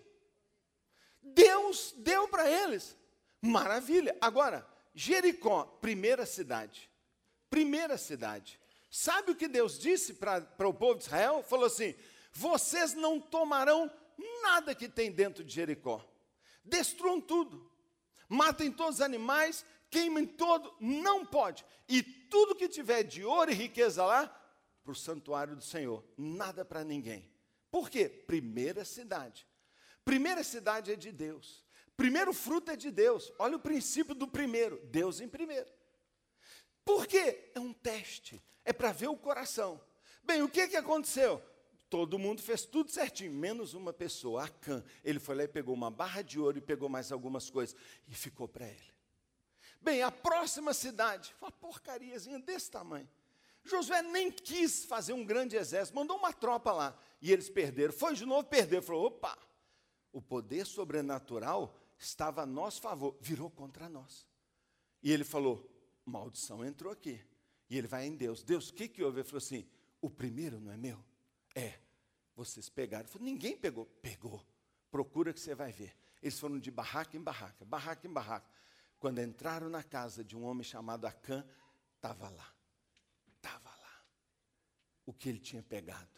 A: Deus deu para eles. Maravilha. Agora, Jericó, primeira cidade. Primeira cidade. Sabe o que Deus disse para o povo de Israel? Falou assim, vocês não tomarão nada que tem dentro de Jericó. Destruam tudo. Matem todos os animais, queimem todo, não pode. E tudo que tiver de ouro e riqueza lá, para o santuário do Senhor. Nada para ninguém. Por quê? Primeira cidade. Primeira cidade é de Deus. Primeiro fruto é de Deus. Olha o princípio do primeiro. Deus em primeiro. Por quê? É um teste. É para ver o coração. Bem, o que, que aconteceu? Todo mundo fez tudo certinho, menos uma pessoa, Acã. Ele foi lá e pegou uma barra de ouro e pegou mais algumas coisas. E ficou para ele. Bem, a próxima cidade, uma porcariazinha desse tamanho. Josué nem quis fazer um grande exército, mandou uma tropa lá. E eles perderam. Foi de novo, perderam. Falou, opa, o poder sobrenatural estava a nosso favor. Virou contra nós. E ele falou, maldição entrou aqui. E ele vai em Deus. Deus, o que, que houve? Ele falou assim, o primeiro não é meu? É. Vocês pegaram. Eu falei, ninguém pegou. Pegou. Procura que você vai ver. Eles foram de barraca em barraca, barraca em barraca. Quando entraram na casa de um homem chamado Acã, estava lá. Estava lá. O que ele tinha pegado.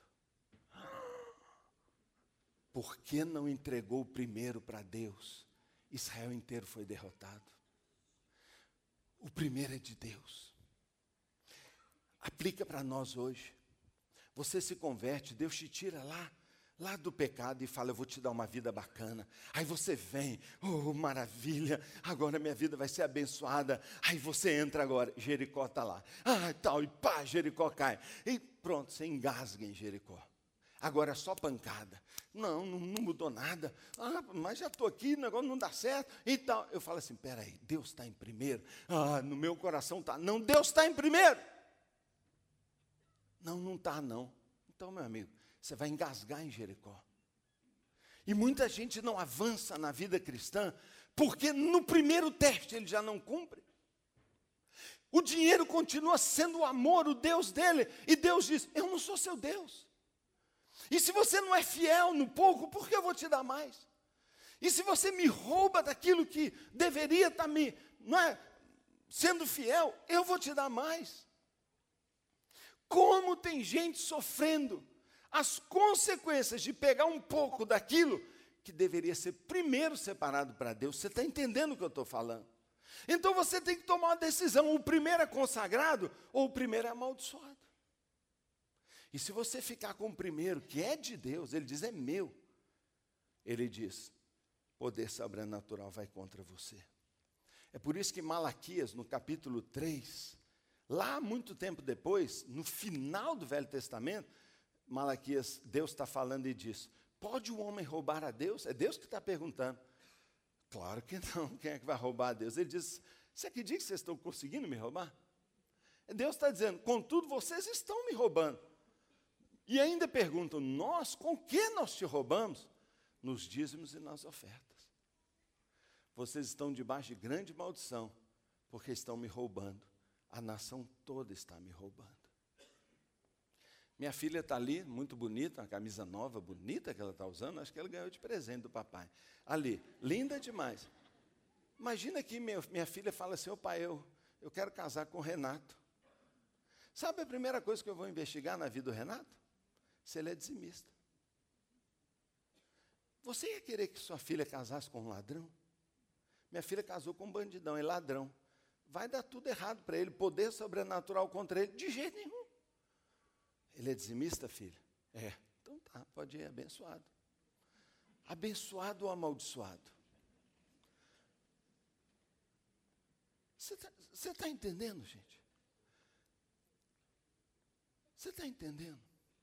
A: Por que não entregou o primeiro para Deus? Israel inteiro foi derrotado. O primeiro é de Deus. Aplica para nós hoje. Você se converte, Deus te tira lá, lá do pecado e fala, eu vou te dar uma vida bacana. Aí você vem, oh maravilha, agora minha vida vai ser abençoada. Aí você entra agora, Jericó está lá. Ah, tal, e pá, Jericó cai. E pronto, você engasga em Jericó. Agora é só pancada. Não, não, não mudou nada. Ah, mas já estou aqui, o negócio não dá certo e tal. Eu falo assim, peraí, Deus está em primeiro? Ah, no meu coração está. Não, Deus está em primeiro. Não, não está não. Então, meu amigo, você vai engasgar em Jericó. E muita gente não avança na vida cristã, porque no primeiro teste ele já não cumpre. O dinheiro continua sendo o amor, o Deus dele. E Deus diz, eu não sou seu Deus. E se você não é fiel no pouco, por que eu vou te dar mais? E se você me rouba daquilo que deveria estar me, não é, sendo fiel, eu vou te dar mais. Como tem gente sofrendo as consequências de pegar um pouco daquilo que deveria ser primeiro separado para Deus. Você está entendendo o que eu estou falando? Então você tem que tomar uma decisão. O primeiro é consagrado ou o primeiro é amaldiçoado. E se você ficar com o primeiro, que é de Deus, ele diz, é meu. Ele diz, poder sobrenatural vai contra você. É por isso que Malaquias, no capítulo três, lá muito tempo depois, no final do Velho Testamento, Malaquias, Deus está falando e diz, pode o homem roubar a Deus? É Deus que está perguntando. Claro que não, quem é que vai roubar a Deus? Ele diz, você acredita que vocês estão conseguindo me roubar? Deus está dizendo, contudo, vocês estão me roubando. E ainda perguntam, nós, com que nós te roubamos? Nos dízimos e nas ofertas. Vocês estão debaixo de grande maldição, porque estão me roubando. A nação toda está me roubando. Minha filha está ali, muito bonita, uma camisa nova, bonita que ela está usando, acho que ela ganhou de presente do papai. Ali, linda demais. Imagina que minha, minha filha fala assim, ô pai, eu, eu quero casar com o Renato. Sabe a primeira coisa que eu vou investigar na vida do Renato? Se ele é dizimista. Você ia querer que sua filha casasse com um ladrão? Minha filha casou com um bandidão, é ladrão. Vai dar tudo errado para ele, poder sobrenatural contra ele, de jeito nenhum. Ele é dizimista, filha? É. Então tá, pode ir, abençoado. Abençoado ou amaldiçoado? Você está tá entendendo, gente? Você está entendendo?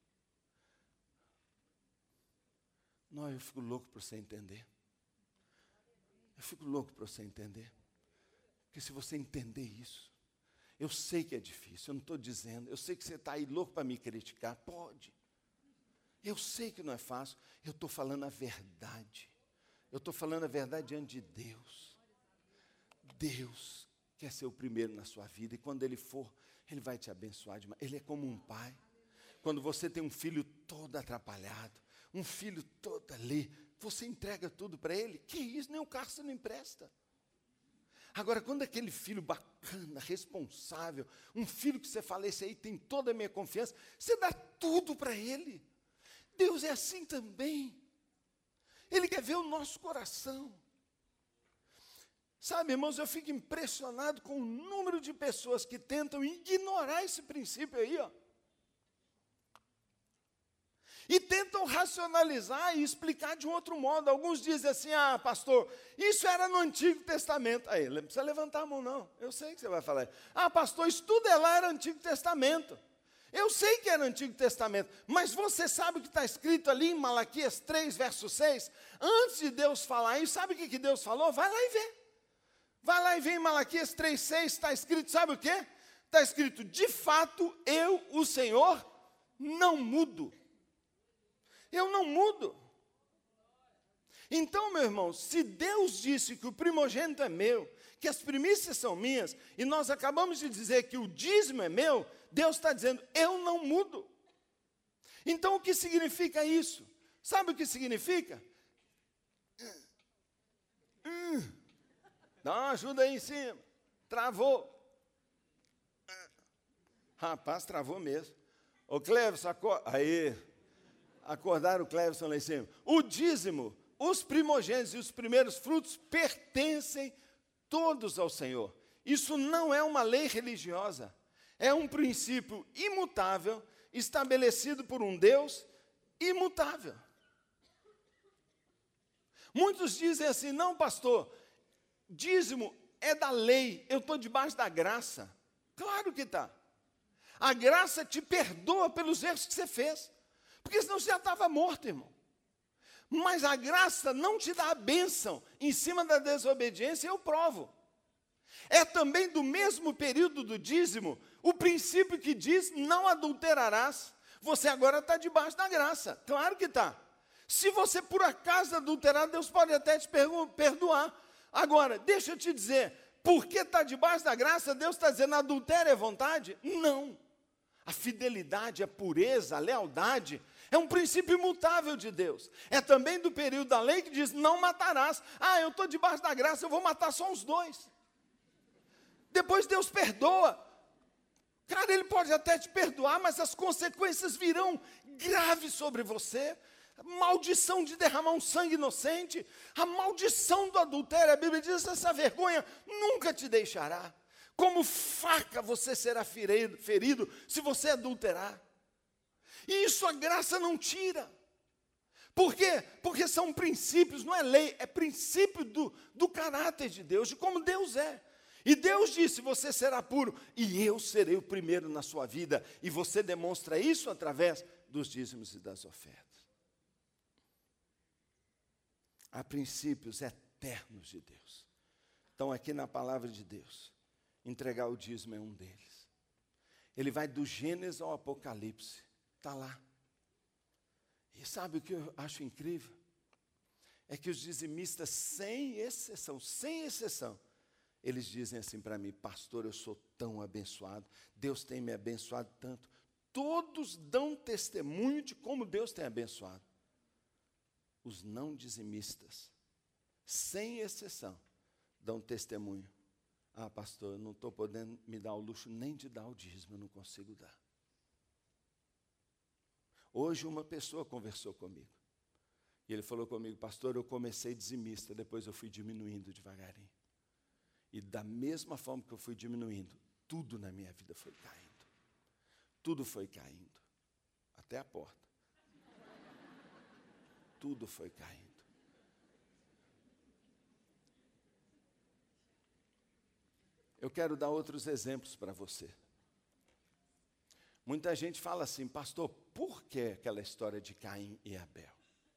A: Não, eu fico louco por você entender. Eu fico louco por você entender. Porque se você entender isso, eu sei que é difícil, eu não estou dizendo, eu sei que você está aí louco para me criticar, pode. Eu sei que não é fácil, eu estou falando a verdade. Eu estou falando a verdade diante de Deus. Deus quer ser o primeiro na sua vida, e quando Ele for, Ele vai te abençoar demais. Ele é como um pai. Quando você tem um filho todo atrapalhado, um filho todo ali, você entrega tudo para ele, que isso, nem o carro você não empresta. Agora, quando aquele filho bacana, responsável, um filho que você fala, esse aí tem toda a minha confiança, você dá tudo para ele. Deus é assim também. Ele quer ver o nosso coração. Sabe, irmãos, eu fico impressionado com o número de pessoas que tentam ignorar esse princípio aí, ó. E tentam racionalizar e explicar de um outro modo. Alguns dizem assim, ah, pastor, isso era no Antigo Testamento. Aí, não precisa levantar a mão, não. Eu sei que você vai falar. Ah, pastor, isso tudo é lá era Antigo Testamento. Eu sei que era Antigo Testamento, mas você sabe o que está escrito ali em Malaquias três, verso seis? Antes de Deus falar isso, sabe o que, que Deus falou? Vai lá e vê. Vai lá e vê em Malaquias três, seis, está escrito, sabe o quê? Está escrito, de fato, eu, o Senhor, não mudo. Eu não mudo. Então, meu irmão, se Deus disse que o primogênito é meu, que as primícias são minhas, e nós acabamos de dizer que o dízimo é meu, Deus está dizendo, eu não mudo. Então, o que significa isso? Sabe o que significa? Hum, dá uma ajuda aí em cima. Travou. Rapaz, travou mesmo. Ô Cleverson, acorda. Aí, acordaram o Cleverson lá em cima. O dízimo, os primogênitos e os primeiros frutos pertencem todos ao Senhor. Isso não é uma lei religiosa. É um princípio imutável, estabelecido por um Deus imutável. Muitos dizem assim, não, pastor, dízimo é da lei, eu estou debaixo da graça. Claro que está. A graça te perdoa pelos erros que você fez, porque senão você já estava morto, irmão. Mas a graça não te dá a bênção em cima da desobediência, eu provo. É também do mesmo período do dízimo, o princípio que diz, não adulterarás. Você agora está debaixo da graça, claro que está. Se você por acaso adulterar, Deus pode até te perdoar. Agora, deixa eu te dizer, porque está debaixo da graça, Deus está dizendo, adultério é vontade? Não. A fidelidade, a pureza, a lealdade, é um princípio imutável de Deus. É também do período da lei que diz, não matarás. Ah, eu estou debaixo da graça, eu vou matar só os dois. Depois Deus perdoa. Cara, Ele pode até te perdoar, mas as consequências virão graves sobre você. A maldição de derramar um sangue inocente, a maldição do adultério, a Bíblia diz, essa vergonha nunca te deixará. Como faca você será ferido, ferido se você adulterar. E isso a graça não tira. Por quê? Porque são princípios, não é lei, é princípio do, do caráter de Deus, de como Deus é. E Deus disse, você será puro, e eu serei o primeiro na sua vida. E você demonstra isso através dos dízimos e das ofertas. Há princípios eternos de Deus. Então, aqui na palavra de Deus, entregar o dízimo é um deles. Ele vai do Gênesis ao Apocalipse. Está lá. E sabe o que eu acho incrível? É que os dizimistas, sem exceção, sem exceção, eles dizem assim para mim, pastor, eu sou tão abençoado, Deus tem me abençoado tanto. Todos dão testemunho de como Deus tem abençoado. Os não dizimistas, sem exceção, dão testemunho. Ah, pastor, eu não estou podendo me dar o luxo nem de dar o dízimo, eu não consigo dar. Hoje uma pessoa conversou comigo. E ele falou comigo, pastor, eu comecei dizimista, depois eu fui diminuindo devagarinho. E da mesma forma que eu fui diminuindo, tudo na minha vida foi caindo. Tudo foi caindo. Até a porta. Tudo foi caindo. Eu quero dar outros exemplos para você. Muita gente fala assim, pastor, por que aquela história de Caim e Abel?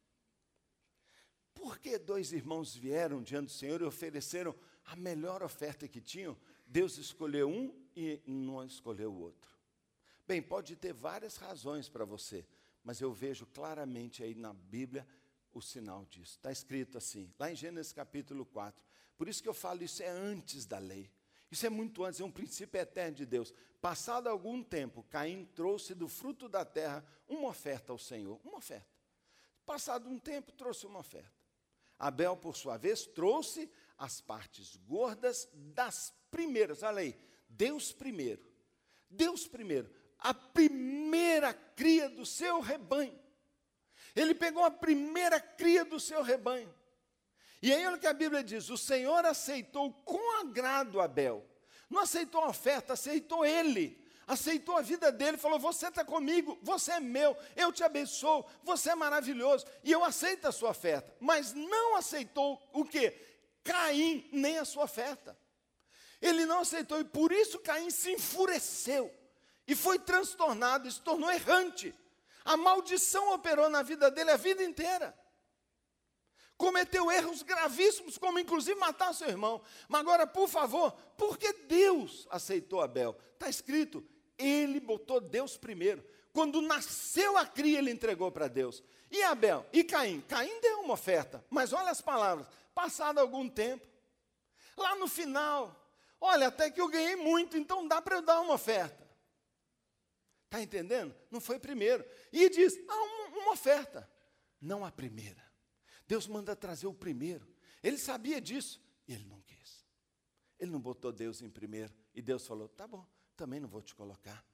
A: Por que dois irmãos vieram diante do Senhor e ofereceram a melhor oferta que tinham? Deus escolheu um e não escolheu o outro. Bem, pode ter várias razões para você, mas eu vejo claramente aí na Bíblia o sinal disso. Está escrito assim, lá em Gênesis capítulo quatro. Por isso que eu falo, isso é antes da lei. Isso é muito antes, é um princípio eterno de Deus. Passado algum tempo, Caim trouxe do fruto da terra uma oferta ao Senhor. Uma oferta. Passado um tempo, trouxe uma oferta. Abel, por sua vez, trouxe as partes gordas das primeiras. Olha aí, Deus primeiro. Deus primeiro. A primeira cria do seu rebanho. Ele pegou a primeira cria do seu rebanho. E aí olha o que a Bíblia diz, o Senhor aceitou com agrado Abel. Não aceitou a oferta, aceitou ele. Aceitou a vida dele, falou, você está comigo, você é meu, eu te abençoo, você é maravilhoso, e eu aceito a sua oferta. Mas não aceitou o quê? Caim, nem a sua oferta. Ele não aceitou, e por isso Caim se enfureceu, e foi transtornado, e se tornou errante. A maldição operou na vida dele a vida inteira. Cometeu erros gravíssimos, como inclusive matar seu irmão. Mas agora, por favor, por que Deus aceitou Abel? Está escrito, ele botou Deus primeiro. Quando nasceu a cria, ele entregou para Deus. E Abel? E Caim? Caim deu uma oferta, mas olha as palavras. Passado algum tempo, lá no final, olha, até que eu ganhei muito, então dá para eu dar uma oferta. Está entendendo? Não foi primeiro. E diz, há uma, uma oferta. Não a primeira. Deus manda trazer o primeiro. Ele sabia disso e ele não quis. Ele não botou Deus em primeiro. E Deus falou, tá bom, também não vou te colocar.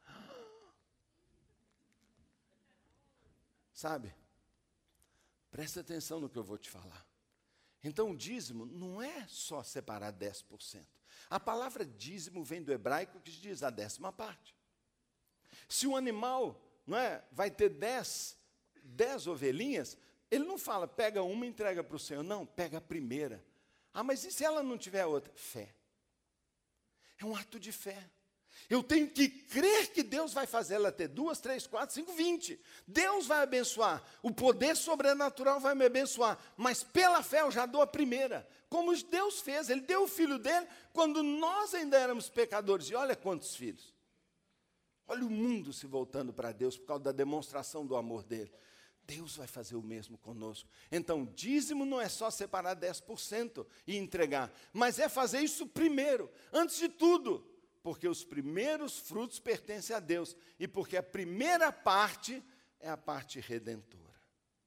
A: Sabe? Presta atenção no que eu vou te falar. Então, o dízimo não é só separar dez por cento. A palavra dízimo vem do hebraico que diz a décima parte. Se um animal, não é, vai ter dez, dez ovelhinhas, ele não fala, pega uma e entrega para o Senhor. Não, pega a primeira. Ah, mas e se ela não tiver outra? Fé. É um ato de fé. Eu tenho que crer que Deus vai fazer ela ter duas, três, quatro, cinco, vinte. Deus vai abençoar. O poder sobrenatural vai me abençoar. Mas pela fé eu já dou a primeira. Como Deus fez. Ele deu o filho dele quando nós ainda éramos pecadores. E olha quantos filhos. Olha o mundo se voltando para Deus por causa da demonstração do amor dele. Deus vai fazer o mesmo conosco. Então, dízimo não é só separar dez por cento e entregar. Mas é fazer isso primeiro. Antes de tudo. Porque os primeiros frutos pertencem a Deus. E porque a primeira parte é a parte redentora.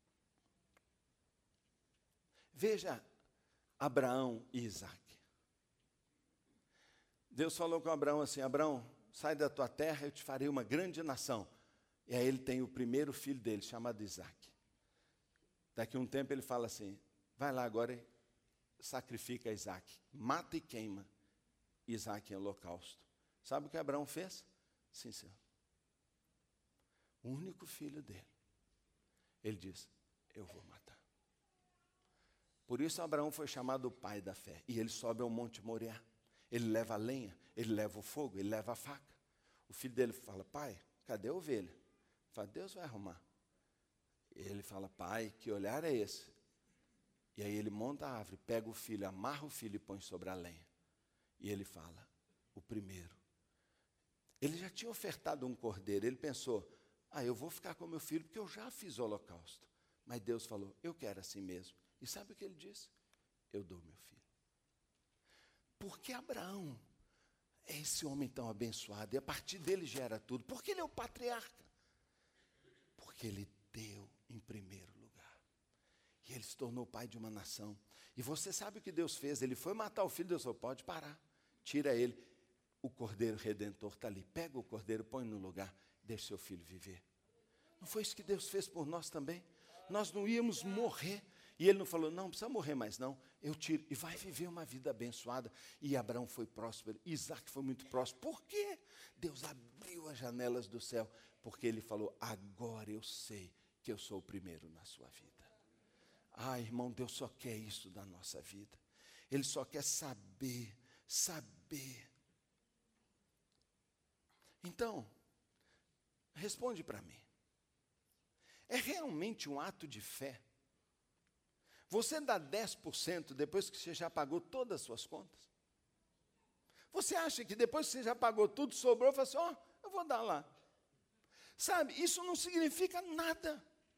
A: Veja Abraão e Isaac. Deus falou com Abraão assim, Abraão, sai da tua terra, eu te farei uma grande nação. E aí ele tem o primeiro filho dele, chamado Isaac. Daqui a um tempo ele fala assim, vai lá agora e sacrifica Isaac. Mata e queima Isaac em holocausto. Sabe o que Abraão fez? Sim, senhor. O único filho dele. Ele diz, eu vou matar. Por isso Abraão foi chamado o pai da fé. E ele sobe ao Monte Moriá. Ele leva a lenha, ele leva o fogo, ele leva a faca. O filho dele fala, pai, cadê a ovelha? Ele fala, Deus vai arrumar. Ele fala, pai, que olhar é esse? E aí ele monta a árvore, pega o filho, amarra o filho e põe sobre a lenha. E ele fala, o primeiro. Ele já tinha ofertado um cordeiro, ele pensou, ah, eu vou ficar com meu filho porque eu já fiz o holocausto. Mas Deus falou, eu quero assim mesmo. E sabe o que ele disse? Eu dou meu filho. Por que Abraão é esse homem tão abençoado? E a partir dele gera tudo. Por que ele é o patriarca? Porque ele deu em primeiro lugar. E ele se tornou pai de uma nação. E você sabe o que Deus fez? Ele foi matar o filho, Deus falou, pode parar. Tira ele. O Cordeiro Redentor está ali. Pega o Cordeiro, põe no lugar, deixa seu filho viver. Não foi isso que Deus fez por nós também? Nós não íamos morrer. E ele não falou, não, não precisa morrer mais não. Eu tiro. E vai viver uma vida abençoada. E Abraão foi próspero. Isaac foi muito próspero. Por quê? Deus abriu as janelas do céu. Porque ele falou, agora eu sei que eu sou o primeiro na sua vida. Ah, irmão, Deus só quer isso da nossa vida. Ele só quer saber, saber. Então, responde para mim. É realmente um ato de fé? Você dá dez por cento depois que você já pagou todas as suas contas? Você acha que depois que você já pagou tudo, sobrou, você fala assim, ó, oh, eu vou dar lá. Sabe, isso não significa nada.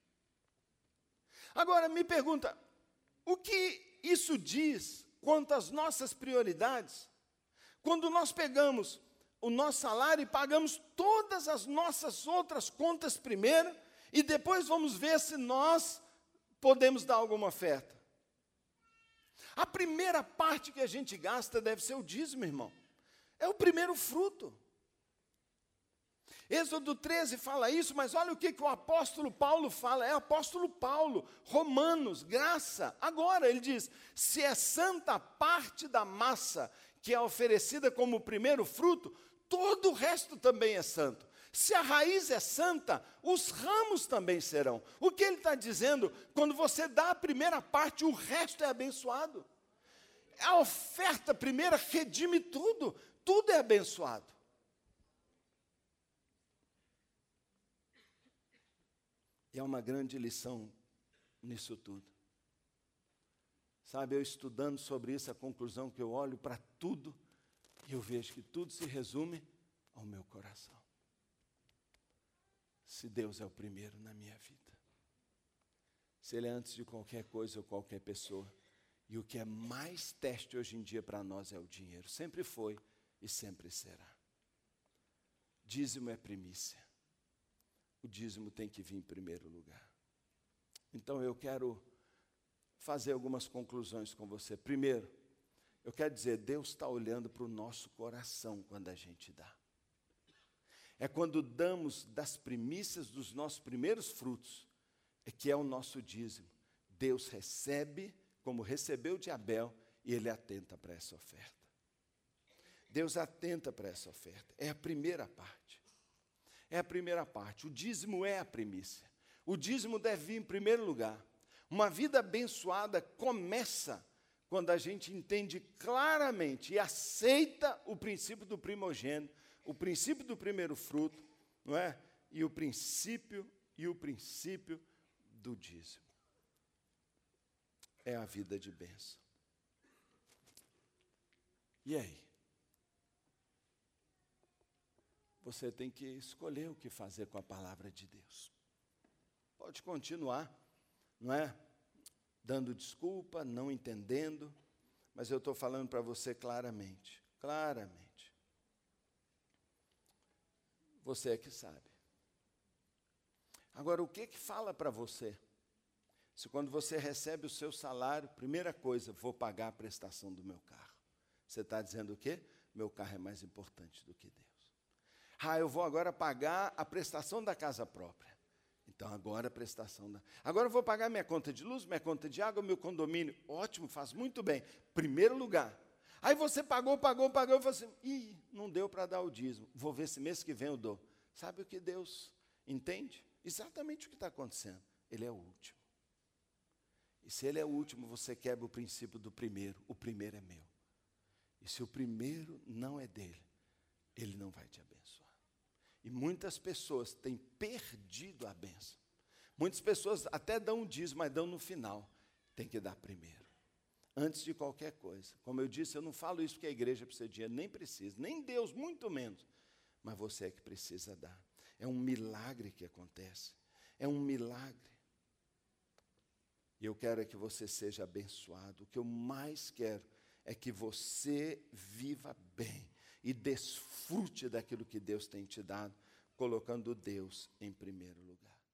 A: Agora, me pergunta, o que isso diz quanto às nossas prioridades? Quando nós pegamos o nosso salário e pagamos todas as nossas outras contas primeiro, e depois vamos ver se nós podemos dar alguma oferta. A primeira parte que a gente gasta deve ser o dízimo, irmão. É o primeiro fruto. Êxodo treze fala isso, mas olha o que, que o apóstolo Paulo fala. É o apóstolo Paulo, Romanos, graça. Agora ele diz, se é santa a parte da massa que é oferecida como primeiro fruto, todo o resto também é santo. Se a raiz é santa, os ramos também serão. O que ele está dizendo? Quando você dá a primeira parte, o resto é abençoado. A oferta primeira redime tudo. Tudo é abençoado. E é uma grande lição nisso tudo. Sabe, eu estudando sobre isso, a conclusão que eu olho para tudo, e eu vejo que tudo se resume ao meu coração. Se Deus é o primeiro na minha vida. Se Ele é antes de qualquer coisa ou qualquer pessoa. E o que é mais teste hoje em dia para nós é o dinheiro. Sempre foi e sempre será. Dízimo é primícia. o dízimo tem que vir em primeiro lugar. Então eu quero fazer algumas conclusões com você. Primeiro, eu quero dizer, Deus está olhando para o nosso coração quando a gente dá. É quando damos das primícias dos nossos primeiros frutos, é que é o nosso dízimo. Deus recebe, como recebeu de Abel, e Ele atenta para essa oferta. Deus atenta para essa oferta. É a primeira parte. É a primeira parte. O dízimo é a primícia. O dízimo deve vir em primeiro lugar. Uma vida abençoada começa quando a gente entende claramente e aceita o princípio do primogênito, o princípio do primeiro fruto, não é? E o princípio e o princípio do dízimo. É a vida de bênção. E aí? Você tem que escolher o que fazer com a palavra de Deus. Pode continuar, não é? Dando desculpa, não entendendo, mas eu estou falando para você claramente, claramente. Você é que sabe. Agora, o que que fala para você? Se quando você recebe o seu salário, primeira coisa, vou pagar a prestação do meu carro. Você está dizendo o quê? Meu carro é mais importante do que Deus. Ah, eu vou agora pagar a prestação da casa própria. Então, agora a prestação da... Agora eu vou pagar minha conta de luz, minha conta de água, meu condomínio. Ótimo, faz muito bem. Primeiro lugar. Aí você pagou, pagou, pagou, e falou assim, ih, não deu para dar o dízimo. Vou ver se mês que vem eu dou. Sabe o que Deus entende? Exatamente o que está acontecendo. Ele é o último. E se Ele é o último, você quebra o princípio do primeiro. O primeiro é meu. E se o primeiro não é dele, Ele não vai te abençoar. E muitas pessoas têm perdido a bênção. Muitas pessoas até dão um dízimo, mas dão no final. Tem que dar primeiro. Antes de qualquer coisa. Como eu disse, eu não falo isso porque a igreja precisa de dinheiro, nem precisa. Nem Deus, muito menos. Mas você é que precisa dar. É um milagre que acontece. É um milagre. E eu quero é que você seja abençoado. O que eu mais quero é que você viva bem e desfrute daquilo que Deus tem te dado, colocando Deus em primeiro lugar.